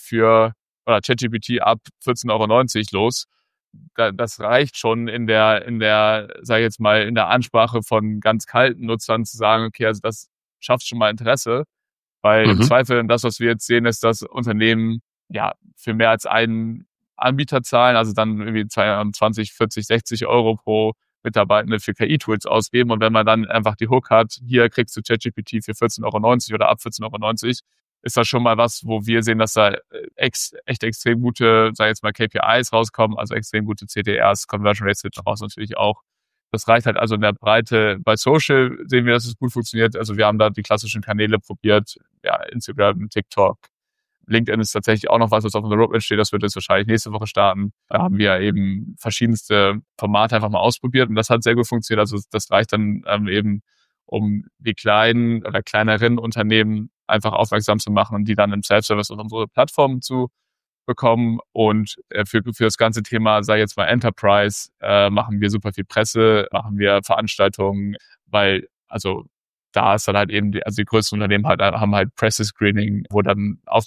ChatGPT ab 14,90 € los. Das reicht schon in der, sag ich jetzt mal, in der Ansprache von ganz kalten Nutzern zu sagen, okay, also das schafft schon mal Interesse. Weil im Zweifel, das, was wir jetzt sehen, ist, dass Unternehmen ja für mehr als einen Anbieter zahlen, also dann irgendwie 20, 40, 60 € pro Mitarbeitende für KI-Tools ausgeben. Und wenn man dann einfach die Hook hat, hier kriegst du ChatGPT für 14,90 € oder ab 14,90 €, ist das schon mal was, wo wir sehen, dass da echt extrem gute, sag ich jetzt mal, KPIs rauskommen, also extrem gute CTRs, Conversion Rates raus natürlich auch. Das reicht halt also in der Breite. Bei Social sehen wir, dass es gut funktioniert. Also wir haben da die klassischen Kanäle probiert, ja, Instagram, TikTok. LinkedIn ist tatsächlich auch noch was auf unserer Roadmap steht. Das wird jetzt wahrscheinlich nächste Woche starten. Da haben wir eben verschiedenste Formate einfach mal ausprobiert und das hat sehr gut funktioniert. Also das reicht dann eben, um die kleinen oder kleineren Unternehmen einfach aufmerksam zu machen und die dann im Self-Service auf unsere Plattform zu bekommen. Und für das ganze Thema, sag ich jetzt mal Enterprise, machen wir super viel Presse, machen wir Veranstaltungen, weil also da ist dann halt eben die größten Unternehmen haben halt Presse-Screening, wo dann wo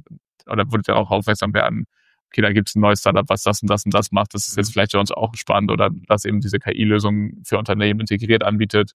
die dann auch aufmerksam werden, okay, da gibt es ein neues Startup, was das und das und das macht, das ist jetzt vielleicht für uns auch spannend oder das eben diese KI-Lösung für Unternehmen integriert anbietet.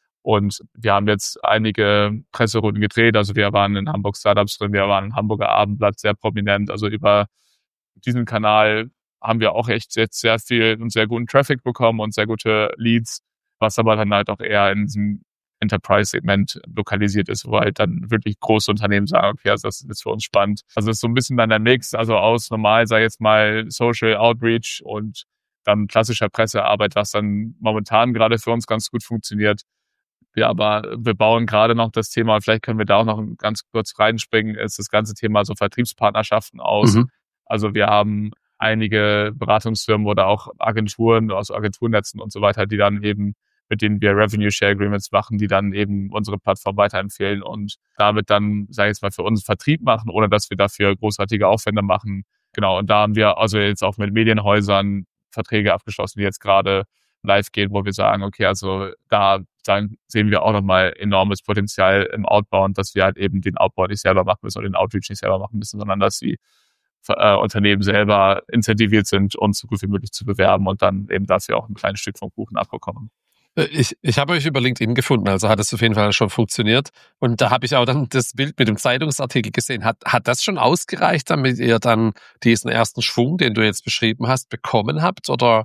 Und wir haben jetzt einige Presserunden gedreht, also wir waren in Hamburg Startups drin, wir waren im Hamburger Abendblatt sehr prominent, also über diesen Kanal haben wir auch echt jetzt sehr viel und sehr guten Traffic bekommen und sehr gute Leads, was aber dann halt auch eher in diesem Enterprise-Segment lokalisiert ist, wo halt dann wirklich große Unternehmen sagen, okay, also das ist jetzt für uns spannend. Also es ist so ein bisschen dann der Mix, also aus normal, sag ich jetzt mal, Social Outreach und dann klassischer Pressearbeit, was dann momentan gerade für uns ganz gut funktioniert. Ja, aber wir bauen gerade noch das Thema, vielleicht können wir da auch noch ganz kurz reinspringen, ist das ganze Thema so Vertriebspartnerschaften aus. Also wir haben einige Beratungsfirmen oder auch Agenturen aus Agenturnetzen und so weiter, die dann eben, mit denen wir Revenue Share Agreements machen, die dann eben unsere Plattform weiterempfehlen und damit dann, sage ich jetzt mal, für uns Vertrieb machen, ohne dass wir dafür großartige Aufwände machen. Genau, und da haben wir also jetzt auch mit Medienhäusern Verträge abgeschlossen, die jetzt gerade live gehen, wo wir sagen, okay, also da sehen wir auch nochmal enormes Potenzial im Outbound, dass wir halt eben den Outbound nicht selber machen müssen oder den Outreach nicht selber machen müssen, sondern dass die Unternehmen selber incentiviert sind, uns so gut wie möglich zu bewerben und dann eben dafür auch ein kleines Stück vom Kuchen abbekommen.
Ich habe euch über LinkedIn gefunden, also hat es auf jeden Fall schon funktioniert. Und da habe ich auch dann das Bild mit dem Zeitungsartikel gesehen. Hat das schon ausgereicht, damit ihr dann diesen ersten Schwung, den du jetzt beschrieben hast, bekommen habt? Oder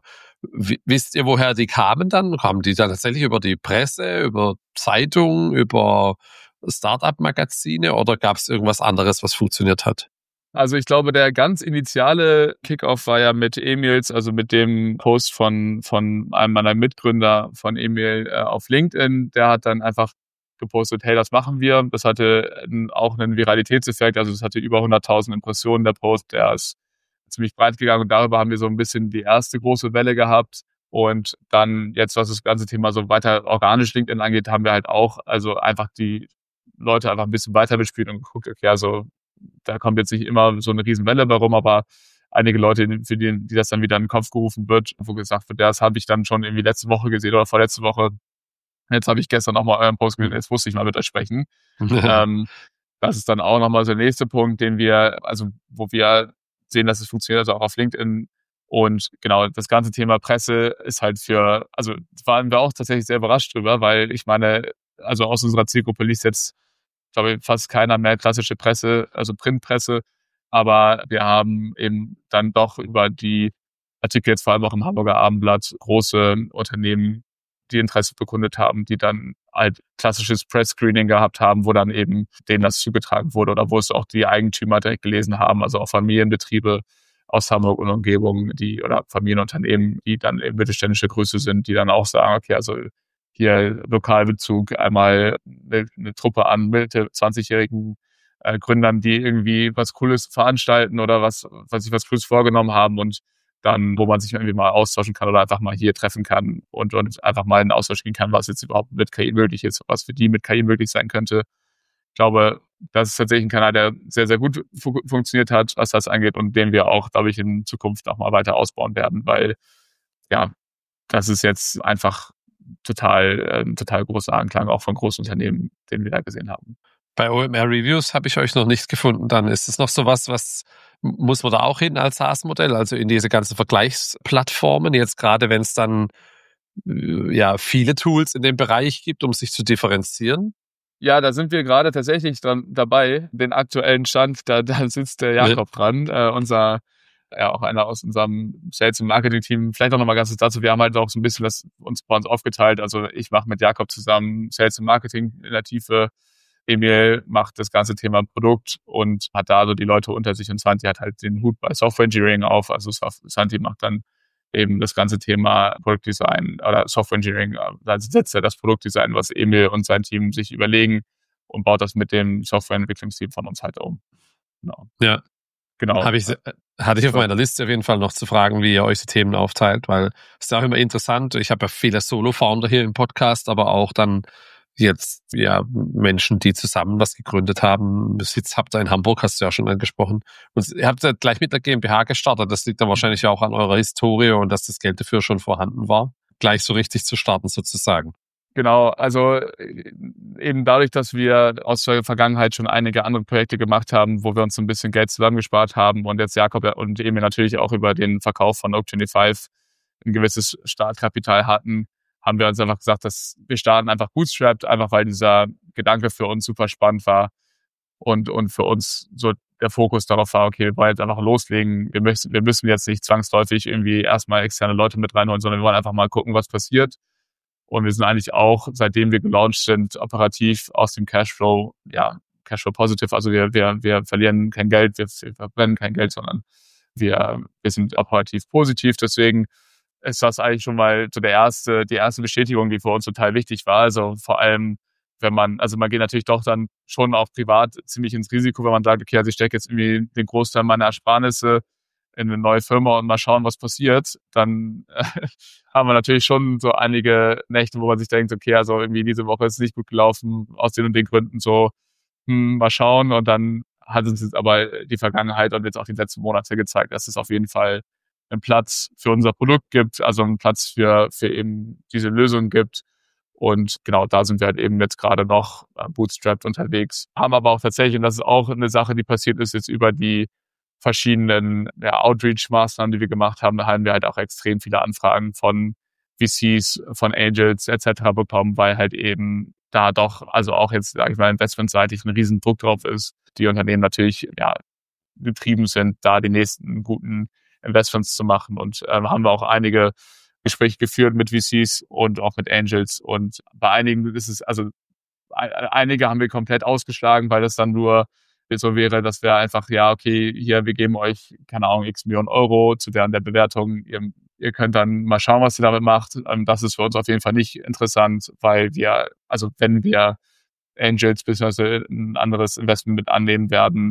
wisst ihr, woher die kamen dann? Kamen die dann tatsächlich über die Presse, über Zeitungen, über Startup-Magazine oder gab es irgendwas anderes, was funktioniert hat?
Also ich glaube, der ganz initiale Kickoff war ja mit Emils, also mit dem Post von einem meiner Mitgründer von Emil auf LinkedIn. Der hat dann einfach gepostet, hey, das machen wir. Das hatte auch einen Viralitätseffekt, also das hatte über 100.000 Impressionen, der Post. Der ist ziemlich breit gegangen und darüber haben wir so ein bisschen die erste große Welle gehabt. Und dann jetzt, was das ganze Thema so weiter organisch LinkedIn angeht, haben wir halt auch also einfach die Leute einfach ein bisschen weiter bespielt und geguckt, okay, also da kommt jetzt nicht immer so eine Riesenwelle bei rum, aber einige Leute, für die das dann wieder in den Kopf gerufen wird, wo gesagt wird, das habe ich dann schon irgendwie letzte Woche gesehen oder vorletzte Woche. Jetzt habe ich gestern nochmal euren Post gesehen, jetzt musste ich mal mit euch sprechen. Das ist dann auch nochmal so der nächste Punkt, wo wir sehen, dass es funktioniert, also auch auf LinkedIn. Und genau, das ganze Thema Presse ist halt waren wir auch tatsächlich sehr überrascht drüber, weil ich meine, also aus unserer Zielgruppe liest jetzt, glaube ich, fast keiner mehr klassische Presse, also Printpresse. Aber wir haben eben dann doch über die Artikel jetzt vor allem auch im Hamburger Abendblatt große Unternehmen, die Interesse bekundet haben, die dann halt klassisches Press-Screening gehabt haben, wo dann eben denen das zugetragen wurde oder wo es auch die Eigentümer direkt gelesen haben, also auch Familienbetriebe aus Hamburg und Umgebung, oder Familienunternehmen, die dann eben mittelständische Größe sind, die dann auch sagen, okay, also hier Lokalbezug, einmal eine Truppe an Mitte 20-jährigen Gründern, die irgendwie was Cooles veranstalten oder was sich was Cooles vorgenommen haben und dann, wo man sich irgendwie mal austauschen kann oder einfach mal hier treffen kann und einfach mal in den Austausch gehen kann, was jetzt überhaupt mit KI möglich ist, was für die mit KI möglich sein könnte. Ich glaube, das ist tatsächlich ein Kanal, der sehr, sehr gut funktioniert hat, was das angeht und den wir auch, glaube ich, in Zukunft auch mal weiter ausbauen werden, weil ja, das ist jetzt einfach total großer Anklang auch von großen Unternehmen, den wir da gesehen haben.
Bei OMR Reviews habe ich euch noch nicht gefunden. Dann ist es noch sowas, was muss man da auch hin als SaaS-Modell, also in diese ganzen Vergleichsplattformen, jetzt gerade wenn es dann viele Tools in dem Bereich gibt, um sich zu differenzieren?
Ja, da sind wir gerade tatsächlich dabei, den aktuellen Stand, da sitzt der Jakob dran, auch einer aus unserem Sales- und Marketing-Team. Vielleicht auch nochmal ganz kurz dazu, wir haben halt auch so ein bisschen das bei uns aufgeteilt, also ich mache mit Jakob zusammen Sales und Marketing in der Tiefe, Emil macht das ganze Thema Produkt und hat da so die Leute unter sich und Santi hat halt den Hut bei Software Engineering auf, also Santi macht dann eben das ganze Thema Produktdesign oder Software Engineering, da setzt er das Produktdesign, was Emil und sein Team sich überlegen und baut das mit dem Softwareentwicklungsteam von uns halt um. Genau.
Ja.
Genau.
Hatte ich auf meiner Liste auf jeden Fall noch zu fragen, wie ihr euch die Themen aufteilt, weil es ist auch immer interessant. Ich habe ja viele Solo-Founder hier im Podcast, aber auch dann jetzt Menschen, die zusammen was gegründet haben. Sitz habt ihr in Hamburg, hast du ja schon angesprochen. Und ihr habt ja gleich mit der GmbH gestartet. Das liegt dann wahrscheinlich auch an eurer Historie und dass das Geld dafür schon vorhanden war, gleich so richtig zu starten sozusagen.
Genau, also eben dadurch, dass wir aus der Vergangenheit schon einige andere Projekte gemacht haben, wo wir uns so ein bisschen Geld zusammengespart haben und jetzt Jakob und Emil natürlich auch über den Verkauf von Oak25 ein gewisses Startkapital hatten, haben wir uns einfach gesagt, dass wir starten einfach bootstrapped, einfach weil dieser Gedanke für uns super spannend war und für uns so der Fokus darauf war, okay, wir wollen jetzt einfach loslegen. Wir müssen jetzt nicht zwangsläufig irgendwie erstmal externe Leute mit reinholen, sondern wir wollen einfach mal gucken, was passiert. Und wir sind eigentlich auch, seitdem wir gelauncht sind, operativ aus dem Cashflow positive. Also wir verlieren kein Geld, wir verbrennen kein Geld, sondern wir sind operativ positiv. Deswegen ist das eigentlich schon mal so die erste Bestätigung, die für uns total wichtig war. Also vor allem, man geht natürlich doch dann schon auch privat ziemlich ins Risiko, wenn man sagt, okay, also ich stecke jetzt irgendwie den Großteil meiner Ersparnisse in eine neue Firma und mal schauen, was passiert, dann haben wir natürlich schon so einige Nächte, wo man sich denkt, okay, also irgendwie diese Woche ist es nicht gut gelaufen, aus den und den Gründen so, mal schauen. Und dann hat uns jetzt aber die Vergangenheit und jetzt auch die letzten Monate gezeigt, dass es auf jeden Fall einen Platz für unser Produkt gibt, also einen Platz für eben diese Lösung gibt. Und genau, da sind wir halt eben jetzt gerade noch bootstrapped unterwegs. Haben aber auch tatsächlich, und das ist auch eine Sache, die passiert ist, jetzt über die verschiedenen Outreach-Maßnahmen, die wir gemacht haben, da haben wir halt auch extrem viele Anfragen von VCs, von Angels etc. bekommen, weil halt eben da doch, also auch jetzt, sage ich mal, investmentseitig ein riesen Druck drauf ist. Die Unternehmen natürlich getrieben sind, da die nächsten guten Investments zu machen. Und haben wir auch einige Gespräche geführt mit VCs und auch mit Angels. Und bei einigen ist es, also einige haben wir komplett ausgeschlagen, weil das dann nur so wäre, dass wir einfach, okay, hier, wir geben euch, keine Ahnung, x Millionen Euro zu der Bewertung. Ihr könnt dann mal schauen, was ihr damit macht. Das ist für uns auf jeden Fall nicht interessant, weil wenn wir Angels bzw. ein anderes Investment mit annehmen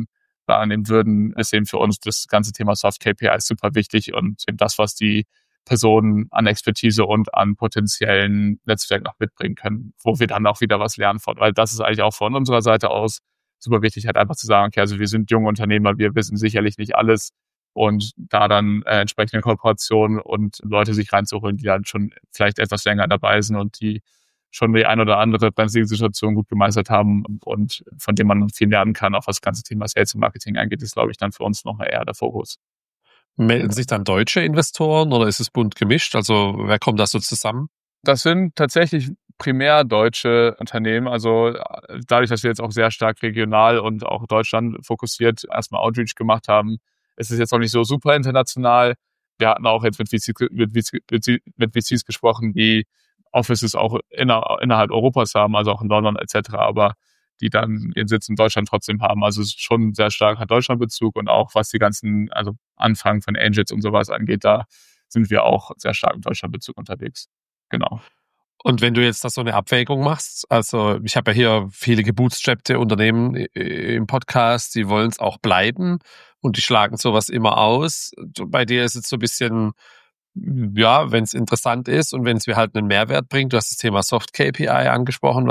würden, ist eben für uns das ganze Thema Soft KPIs super wichtig und eben das, was die Personen an Expertise und an potenziellen Netzwerk noch mitbringen können, wo wir dann auch wieder was lernen von. Weil das ist eigentlich auch von unserer Seite aus super wichtig, halt einfach zu sagen, okay, also wir sind junge Unternehmer, wir wissen sicherlich nicht alles und da dann entsprechende Kooperationen und Leute sich reinzuholen, die dann schon vielleicht etwas länger dabei sind und die schon die ein oder andere brenzlige Situation gut gemeistert haben und von dem man viel lernen kann, auch was das ganze Thema Sales und Marketing angeht, ist, glaube ich, dann für uns noch eher der Fokus.
Melden sich dann deutsche Investoren oder ist es bunt gemischt? Also wer kommt da so zusammen?
Das sind tatsächlich primär deutsche Unternehmen. Also dadurch, dass wir jetzt auch sehr stark regional und auch Deutschland fokussiert erstmal Outreach gemacht haben, ist es jetzt noch nicht so super international. Wir hatten auch jetzt mit VCs gesprochen, die Offices auch innerhalb Europas haben, also auch in London etc., aber die dann ihren Sitz in Deutschland trotzdem haben. Also es ist schon sehr starker Deutschlandbezug und auch was die ganzen, also Anfang von Angels und sowas angeht, da sind wir auch sehr stark im Deutschlandbezug unterwegs. Genau.
Und wenn du jetzt da so eine Abwägung machst, also ich habe ja hier viele gebootstrappte Unternehmen im Podcast, die wollen es auch bleiben und die schlagen sowas immer aus. Bei dir ist es so ein bisschen, ja, wenn es interessant ist und wenn es mir halt einen Mehrwert bringt. Du hast das Thema Soft KPI angesprochen.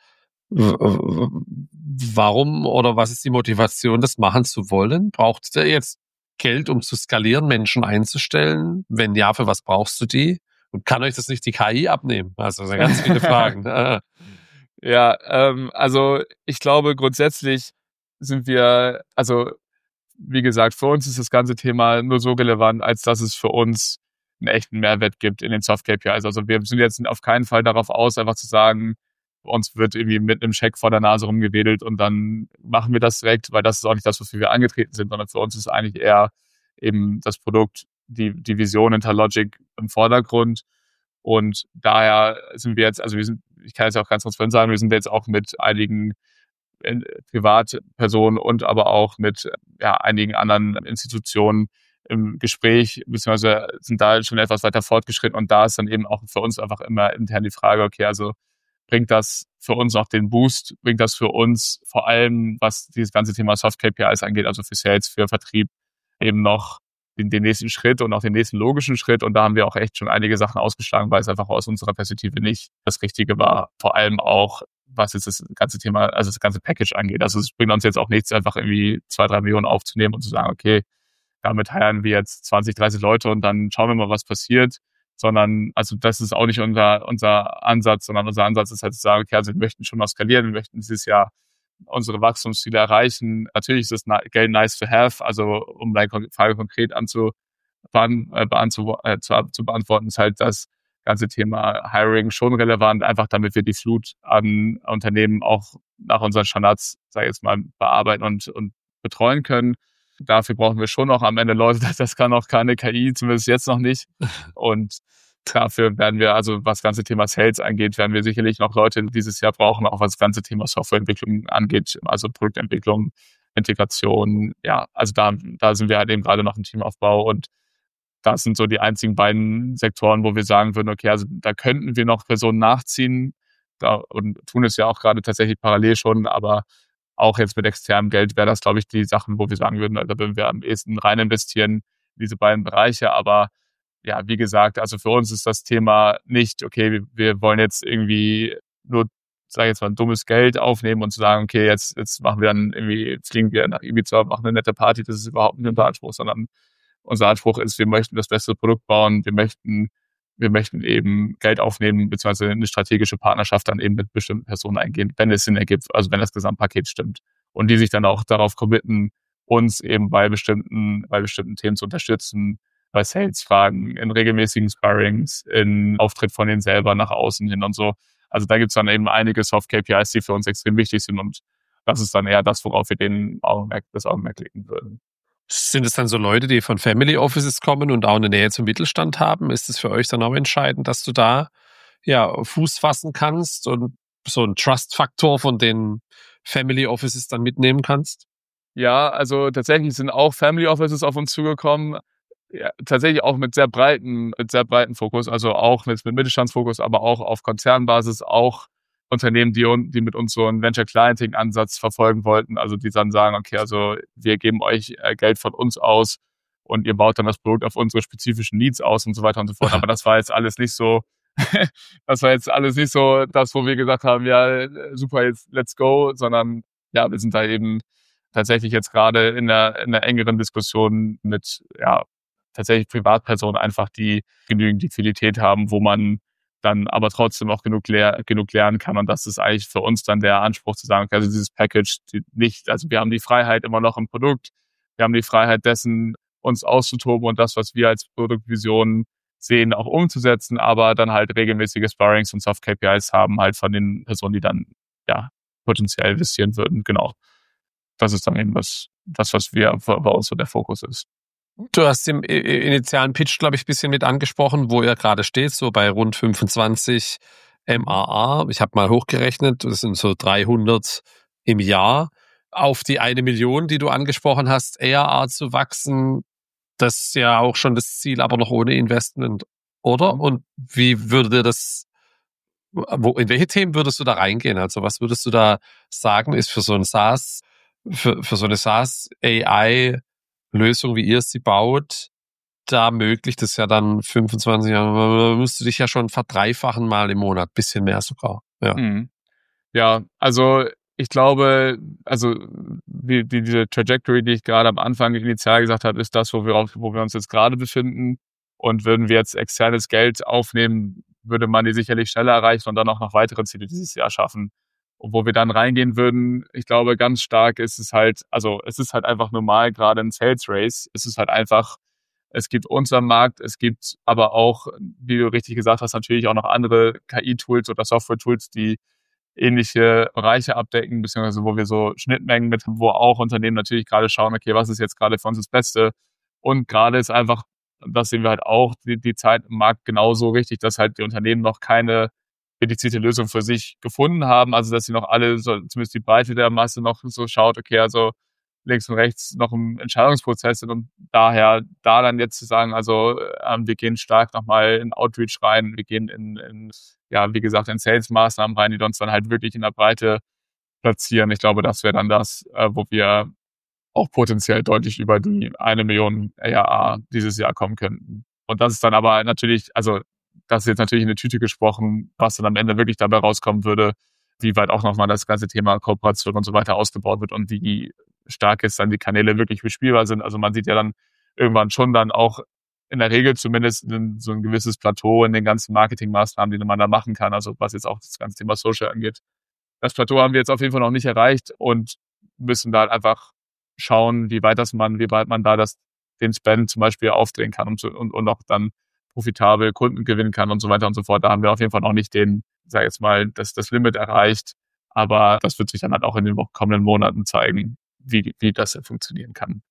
Warum oder was ist die Motivation, das machen zu wollen? Braucht ihr jetzt Geld, um zu skalieren, Menschen einzustellen? Wenn ja, für was brauchst du die? Und kann euch das nicht die KI abnehmen? Also, das sind ganz viele Fragen.
Ja, also ich glaube, grundsätzlich sind wir, also wie gesagt, für uns ist das ganze Thema nur so relevant, als dass es für uns einen echten Mehrwert gibt in den Soft KPIs. Also wir sind jetzt auf keinen Fall darauf aus, einfach zu sagen, uns wird irgendwie mit einem Scheck vor der Nase rumgewedelt und dann machen wir das direkt, weil das ist auch nicht das, wofür wir angetreten sind, sondern für uns ist eigentlich eher eben das Produkt, die Vision hinter Logic im Vordergrund. Und daher sind wir jetzt, also ich kann jetzt auch ganz transparent sagen, wir sind jetzt auch mit einigen Privatpersonen und aber auch mit einigen anderen Institutionen im Gespräch, beziehungsweise sind da schon etwas weiter fortgeschritten. Und da ist dann eben auch für uns einfach immer intern die Frage, okay, also bringt das für uns auch den Boost, bringt das für uns vor allem, was dieses ganze Thema Soft KPIs angeht, also für Sales, für Vertrieb, eben noch den nächsten Schritt und auch den nächsten logischen Schritt. Und da haben wir auch echt schon einige Sachen ausgeschlagen, weil es einfach aus unserer Perspektive nicht das Richtige war. Vor allem auch, was jetzt das ganze Thema, also das ganze Package angeht. Also es bringt uns jetzt auch nichts, einfach irgendwie 2-3 Millionen aufzunehmen und zu sagen, okay, damit heiern wir jetzt 20, 30 Leute und dann schauen wir mal, was passiert. Sondern, also das ist auch nicht unser Ansatz, sondern unser Ansatz ist halt zu sagen, okay, also wir möchten schon noch skalieren, wir möchten dieses Jahr unsere Wachstumsziele erreichen. Natürlich ist das Geld nice to have, also um deine Frage konkret zu beantworten, ist halt das ganze Thema Hiring schon relevant, einfach damit wir die Flut an Unternehmen auch nach unseren Standards, sage ich jetzt mal, bearbeiten und betreuen können. Dafür brauchen wir schon noch am Ende Leute, das kann auch keine KI, zumindest jetzt noch nicht. Und dafür werden wir, also was das ganze Thema Sales angeht, werden wir sicherlich noch Leute dieses Jahr brauchen, auch was das ganze Thema Softwareentwicklung angeht, also Produktentwicklung, Integration. Ja, also da sind wir halt eben gerade noch im Teamaufbau und das sind so die einzigen beiden Sektoren, wo wir sagen würden, okay, also da könnten wir noch Personen nachziehen und tun es ja auch gerade tatsächlich parallel schon, aber auch jetzt mit externem Geld wäre das, glaube ich, die Sachen, wo wir sagen würden, da würden wir am ehesten rein investieren in diese beiden Bereiche. Aber ja, wie gesagt, also für uns ist das Thema nicht, okay, wir wollen jetzt irgendwie nur, sage ich jetzt mal, dummes Geld aufnehmen und zu sagen, okay, jetzt machen wir dann irgendwie, fliegen wir nach Ibiza, machen eine nette Party, das ist überhaupt nicht unser Anspruch, sondern unser Anspruch ist, wir möchten das beste Produkt bauen, wir möchten eben Geld aufnehmen, beziehungsweise eine strategische Partnerschaft dann eben mit bestimmten Personen eingehen, wenn es Sinn ergibt, also wenn das Gesamtpaket stimmt. Und die sich dann auch darauf committen, uns eben bei bestimmten Themen zu unterstützen, bei Sales-Fragen, in regelmäßigen Sparrings, in Auftritt von denen selber nach außen hin und so. Also da gibt's dann eben einige Soft-KPIs, die für uns extrem wichtig sind und das ist dann eher das, worauf wir das Augenmerk legen würden.
Sind es dann so Leute, die von Family Offices kommen und auch eine Nähe zum Mittelstand haben? Ist es für euch dann auch entscheidend, dass du da Fuß fassen kannst und so einen Trust-Faktor von den Family Offices dann mitnehmen kannst?
Ja, also tatsächlich sind auch Family Offices auf uns zugekommen. Ja, tatsächlich auch mit sehr breiten Fokus, also auch mit Mittelstandsfokus, aber auch auf Konzernbasis, auch Unternehmen, die mit uns so einen Venture-Clienting-Ansatz verfolgen wollten, also die dann sagen, okay, also wir geben euch Geld von uns aus und ihr baut dann das Produkt auf unsere spezifischen Needs aus und so weiter und so fort. Aber das war jetzt alles nicht so, das, wo wir gesagt haben, ja, super, jetzt let's go, sondern ja, wir sind da eben tatsächlich jetzt gerade in einer engeren Diskussion mit, tatsächlich Privatpersonen einfach, die genügend Liquidität haben, wo man dann aber trotzdem auch genug lernen kann. Und das ist eigentlich für uns dann der Anspruch zu sagen, okay, also dieses Package also wir haben die Freiheit immer noch im Produkt, wir haben die Freiheit dessen, uns auszutoben und das, was wir als Produktvision sehen, auch umzusetzen, aber dann halt regelmäßige Sparrings und Soft-KPIs haben halt von den Personen, die dann potenziell investieren würden. Genau. Das ist dann eben was wir bei uns so der Fokus ist.
Du hast im initialen Pitch, glaube ich, ein bisschen mit angesprochen, wo ihr gerade steht, so bei rund 25 MAA. Ich habe mal hochgerechnet, das sind so 300 im Jahr. Auf die 1 Million, die du angesprochen hast, ARR zu wachsen, das ist ja auch schon das Ziel, aber noch ohne Investment, oder? Und wie würde das, in welche Themen würdest du da reingehen? Also was würdest du da sagen, ist für so ein SaaS, für so eine SaaS-AI-Lösung, wie ihr sie baut, da möglich? Das ist ja dann 25 Jahre, musst du dich ja schon verdreifachen mal im Monat, bisschen mehr sogar. Ja.
Ja, also ich glaube, also diese Trajectory, die ich gerade am Anfang initial gesagt habe, ist das, wo wir uns jetzt gerade befinden. Und würden wir jetzt externes Geld aufnehmen, würde man die sicherlich schneller erreichen und dann auch noch weitere Ziele dieses Jahr schaffen. Und wo wir dann reingehen würden, ich glaube, ganz stark ist es halt, also es ist halt einfach normal, gerade ein Sales Race, es ist halt einfach, es gibt unseren Markt, es gibt aber auch, wie du richtig gesagt hast, natürlich auch noch andere KI-Tools oder Software-Tools, die ähnliche Bereiche abdecken, beziehungsweise wo wir so Schnittmengen mit haben, wo auch Unternehmen natürlich gerade schauen, okay, was ist jetzt gerade für uns das Beste? Und gerade ist einfach, das sehen wir halt auch, die Zeit im Markt genauso richtig, dass halt die Unternehmen noch keine dedizierte Lösung für sich gefunden haben, also dass sie noch alle, so, zumindest die Breite der Masse noch so schaut, okay, also links und rechts noch im Entscheidungsprozess sind und daher da dann jetzt zu sagen, also wir gehen stark nochmal in Outreach rein, wir gehen in wie gesagt, in Sales-Maßnahmen rein, die uns dann halt wirklich in der Breite platzieren. Ich glaube, das wäre dann das, wo wir auch potenziell deutlich über die 1 Million ARR dieses Jahr kommen könnten. Und das ist dann aber natürlich, also das ist jetzt natürlich in eine Tüte gesprochen, was dann am Ende wirklich dabei rauskommen würde, wie weit auch nochmal das ganze Thema Kooperation und so weiter ausgebaut wird und wie stark jetzt dann die Kanäle wirklich bespielbar sind. Also man sieht ja dann irgendwann schon dann auch in der Regel zumindest so ein gewisses Plateau in den ganzen Marketingmaßnahmen, die man da machen kann, also was jetzt auch das ganze Thema Social angeht. Das Plateau haben wir jetzt auf jeden Fall noch nicht erreicht und müssen da einfach schauen, wie weit man da den Spend zum Beispiel aufdrehen kann und auch dann profitabel Kunden gewinnen kann und so weiter und so fort. Da haben wir auf jeden Fall noch nicht sag ich jetzt mal, das Limit erreicht. Aber das wird sich dann halt auch in den kommenden Monaten zeigen, wie das funktionieren kann.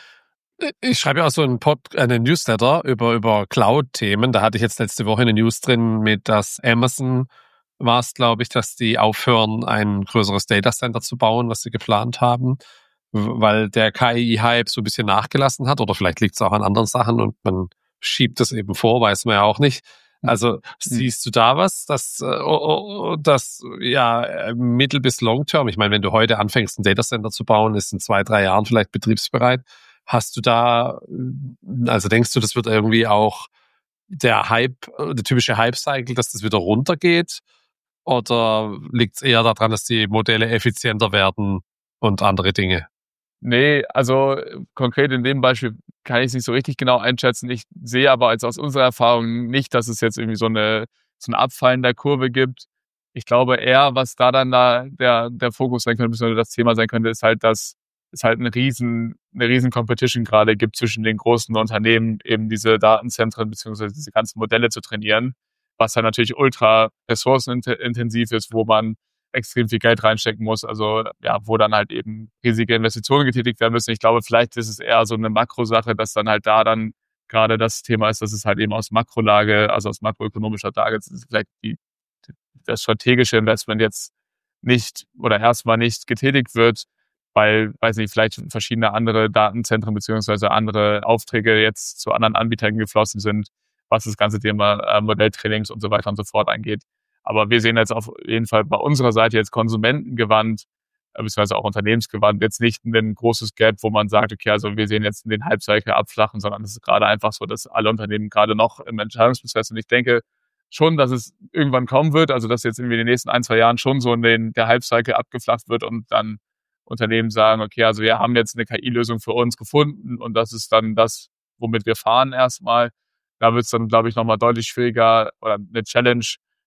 Ich schreibe ja auch so einen Newsletter über Cloud-Themen. Da hatte ich jetzt letzte Woche eine News drin mit, dass Amazon war es, glaube ich, dass die aufhören, ein größeres Datacenter zu bauen, was sie geplant haben, weil der KI-Hype so ein bisschen nachgelassen hat oder vielleicht liegt es auch an anderen Sachen und man schiebt es eben vor, weiß man ja auch nicht. Also siehst du da was, das mittel- bis long-term, ich meine, wenn du heute anfängst, ein Datacenter zu bauen, ist in 2-3 Jahren vielleicht betriebsbereit. Hast du da, also denkst du, das wird irgendwie auch der typische Hype-Cycle, dass das wieder runtergeht? Oder liegt es eher daran, dass die Modelle effizienter werden und andere Dinge?
Nee, also konkret in dem Beispiel kann ich es nicht so richtig genau einschätzen. Ich sehe aber jetzt aus unserer Erfahrung nicht, dass es jetzt irgendwie so ein Abfallen der Kurve gibt. Ich glaube eher, was da dann der Fokus sein könnte, beziehungsweise das Thema sein könnte, ist halt, dass es halt eine riesen Competition gerade gibt zwischen den großen Unternehmen, eben diese Datenzentren beziehungsweise diese ganzen Modelle zu trainieren, was halt natürlich ultra ressourcenintensiv ist, wo man extrem viel Geld reinstecken muss, also wo dann halt eben riesige Investitionen getätigt werden müssen. Ich glaube, vielleicht ist es eher so eine Makrosache, dass dann halt da dann gerade das Thema ist, dass es halt eben aus Makrolage, also aus makroökonomischer Lage, vielleicht das strategische Investment jetzt nicht oder erstmal nicht getätigt wird, weil, weiß nicht, vielleicht verschiedene andere Datenzentren beziehungsweise andere Aufträge jetzt zu anderen Anbietern geflossen sind, was das ganze Thema Modelltrainings und so weiter und so fort angeht. Aber wir sehen jetzt auf jeden Fall bei unserer Seite jetzt konsumentengewandt, beziehungsweise auch unternehmensgewandt, jetzt nicht ein großes Gap, wo man sagt, okay, also wir sehen jetzt den Hype-Cycle abflachen, sondern es ist gerade einfach so, dass alle Unternehmen gerade noch im Entscheidungsprozess sind. Ich denke schon, dass es irgendwann kommen wird, also dass jetzt irgendwie in den nächsten 1-2 Jahren schon so der Hype-Cycle abgeflacht wird und dann Unternehmen sagen, okay, also wir haben jetzt eine KI-Lösung für uns gefunden und das ist dann das, womit wir fahren erstmal. Da wird es dann, glaube ich, nochmal deutlich schwieriger oder eine Challenge,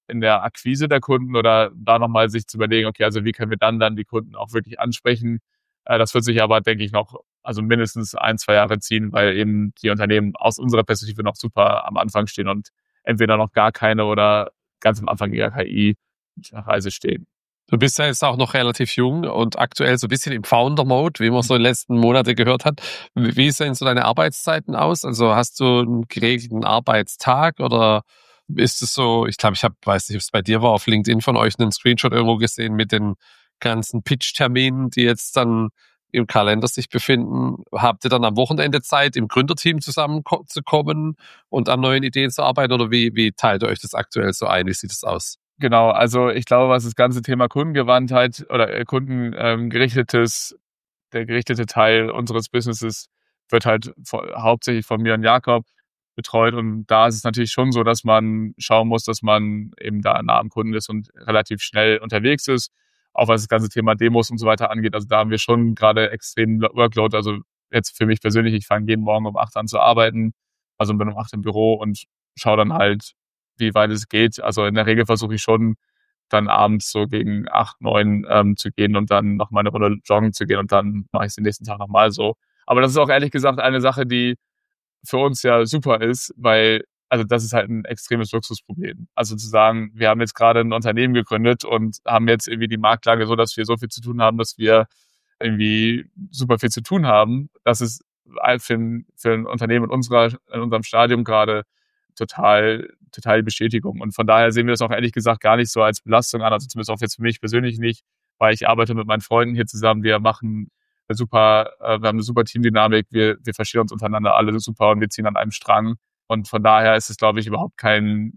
in der Akquise der Kunden oder da nochmal sich zu überlegen, okay, also wie können wir dann die Kunden auch wirklich ansprechen. Das wird sich aber, denke ich, noch also mindestens 1-2 Jahre ziehen, weil eben die Unternehmen aus unserer Perspektive noch super am Anfang stehen und entweder noch gar keine oder ganz am Anfang ihrer KI-Reise stehen.
Du bist ja jetzt auch noch relativ jung und aktuell so ein bisschen im Founder-Mode, wie man so in den letzten Monaten gehört hat. Wie sehen so deine Arbeitszeiten aus? Also hast du einen geregelten Arbeitstag oder ist es so, ich glaube, weiß nicht, ob es bei dir war, auf LinkedIn von euch einen Screenshot irgendwo gesehen mit den ganzen Pitch-Terminen, die jetzt dann im Kalender sich befinden. Habt ihr dann am Wochenende Zeit, im Gründerteam zusammenzukommen und an neuen Ideen zu arbeiten oder wie teilt ihr euch das aktuell so ein? Wie sieht es aus?
Genau, also ich glaube, was das ganze Thema Kundengewandtheit oder der gerichtete Teil unseres Businesses wird halt hauptsächlich von mir und Jakob betreut. Und da ist es natürlich schon so, dass man schauen muss, dass man eben da nah am Kunden ist und relativ schnell unterwegs ist, auch was das ganze Thema Demos und so weiter angeht. Also da haben wir schon gerade extrem Workload. Also jetzt für mich persönlich, ich fange jeden Morgen um 8 an zu arbeiten, also bin um 8 im Büro und schaue dann halt, wie weit es geht. Also in der Regel versuche ich schon, dann abends so gegen 8, 9 zu gehen und dann noch mal eine Runde joggen zu gehen und dann mache ich es den nächsten Tag nochmal so. Aber das ist auch ehrlich gesagt eine Sache, die für uns ja super ist, weil also das ist halt ein extremes Luxusproblem. Also zu sagen, wir haben jetzt gerade ein Unternehmen gegründet und haben jetzt irgendwie die Marktlage so, dass wir so viel zu tun haben, dass wir irgendwie super viel zu tun haben. Das ist für ein Unternehmen in unserem Stadium gerade total die Bestätigung. Und von daher sehen wir das auch ehrlich gesagt gar nicht so als Belastung an, also zumindest auch jetzt für mich persönlich nicht, weil ich arbeite mit meinen Freunden hier zusammen. Wir haben eine super Teamdynamik, wir verstehen uns untereinander alle super und wir ziehen an einem Strang. Und von daher ist es, glaube ich, überhaupt keine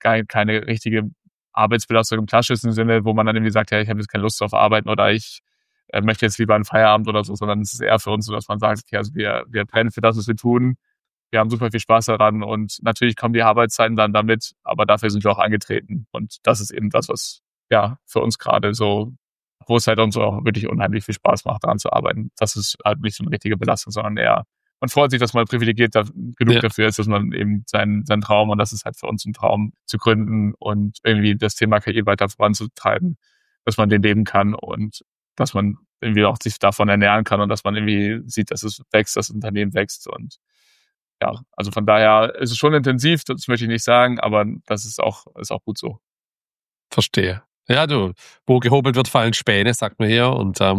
richtige Arbeitsbelastung im klassischen Sinne, wo man dann irgendwie sagt, ja, ich habe jetzt keine Lust auf Arbeiten oder ich möchte jetzt lieber einen Feierabend oder so, sondern es ist eher für uns so, dass man sagt, okay, also wir brennen für das, was wir tun. Wir haben super viel Spaß daran und natürlich kommen die Arbeitszeiten dann damit, aber dafür sind wir auch angetreten. Und das ist eben das, was ja für uns gerade so, wo es halt uns auch wirklich unheimlich viel Spaß macht, daran zu arbeiten. Das ist halt nicht so eine richtige Belastung, sondern eher, man freut sich, dass man privilegiert genug dafür ist, dass man eben seinen Traum, und das ist halt für uns ein Traum, zu gründen und irgendwie das Thema KI weiter voranzutreiben, dass man den leben kann und dass man irgendwie auch sich davon ernähren kann und dass man irgendwie sieht, dass es wächst, das Unternehmen wächst und ja, also von daher ist es schon intensiv, das möchte ich nicht sagen, aber das ist auch gut so.
Verstehe. Ja, wo gehobelt wird, fallen Späne, sagt man hier. Und da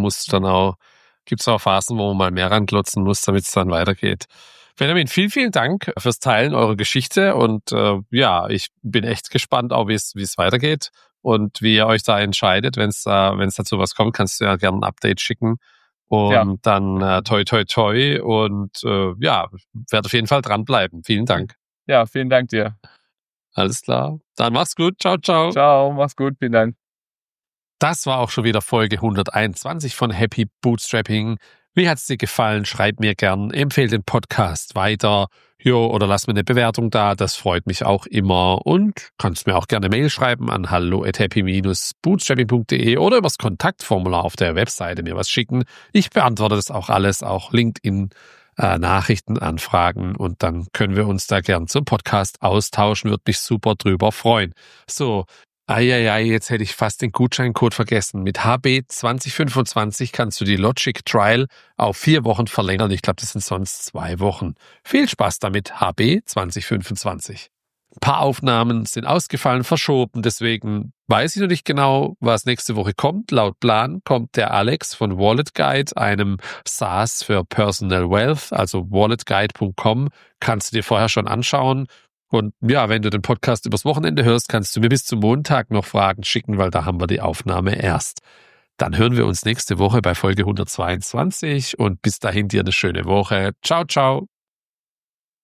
gibt's auch Phasen, wo man mal mehr ranklotzen muss, damit es dann weitergeht. Benjamin, vielen, vielen Dank fürs Teilen eurer Geschichte. Und ich bin echt gespannt, auch wie es weitergeht und wie ihr euch da entscheidet. Wenn es dazu was kommt, kannst du ja gerne ein Update schicken. Und dann toi, toi, toi. Und werde auf jeden Fall dranbleiben. Vielen Dank.
Ja, vielen Dank dir.
Alles klar. Dann mach's gut. Ciao, ciao.
Ciao, mach's gut. Vielen Dank.
Das war auch schon wieder Folge 121 von Happy Bootstrapping. Wie hat's dir gefallen? Schreib mir gern. Empfehle den Podcast weiter. Oder lass mir eine Bewertung da. Das freut mich auch immer. Und kannst mir auch gerne Mail schreiben an hallo@happy-bootstrapping.de oder übers Kontaktformular auf der Webseite mir was schicken. Ich beantworte das auch alles, auch LinkedIn, Nachrichten, Anfragen, und dann können wir uns da gern zum Podcast austauschen. Würde mich super drüber freuen. So, jetzt hätte ich fast den Gutscheincode vergessen. Mit HB2025 kannst du die Logic Trial auf 4 Wochen verlängern. Ich glaube, das sind sonst 2 Wochen. Viel Spaß damit, HB2025. Ein paar Aufnahmen sind ausgefallen, verschoben, deswegen weiß ich noch nicht genau, was nächste Woche kommt. Laut Plan kommt der Alex von Wallet Guide, einem SaaS für Personal Wealth, also walletguide.com, kannst du dir vorher schon anschauen. Und ja, wenn du den Podcast übers Wochenende hörst, kannst du mir bis zum Montag noch Fragen schicken, weil da haben wir die Aufnahme erst. Dann hören wir uns nächste Woche bei Folge 122 und bis dahin dir eine schöne Woche. Ciao, ciao.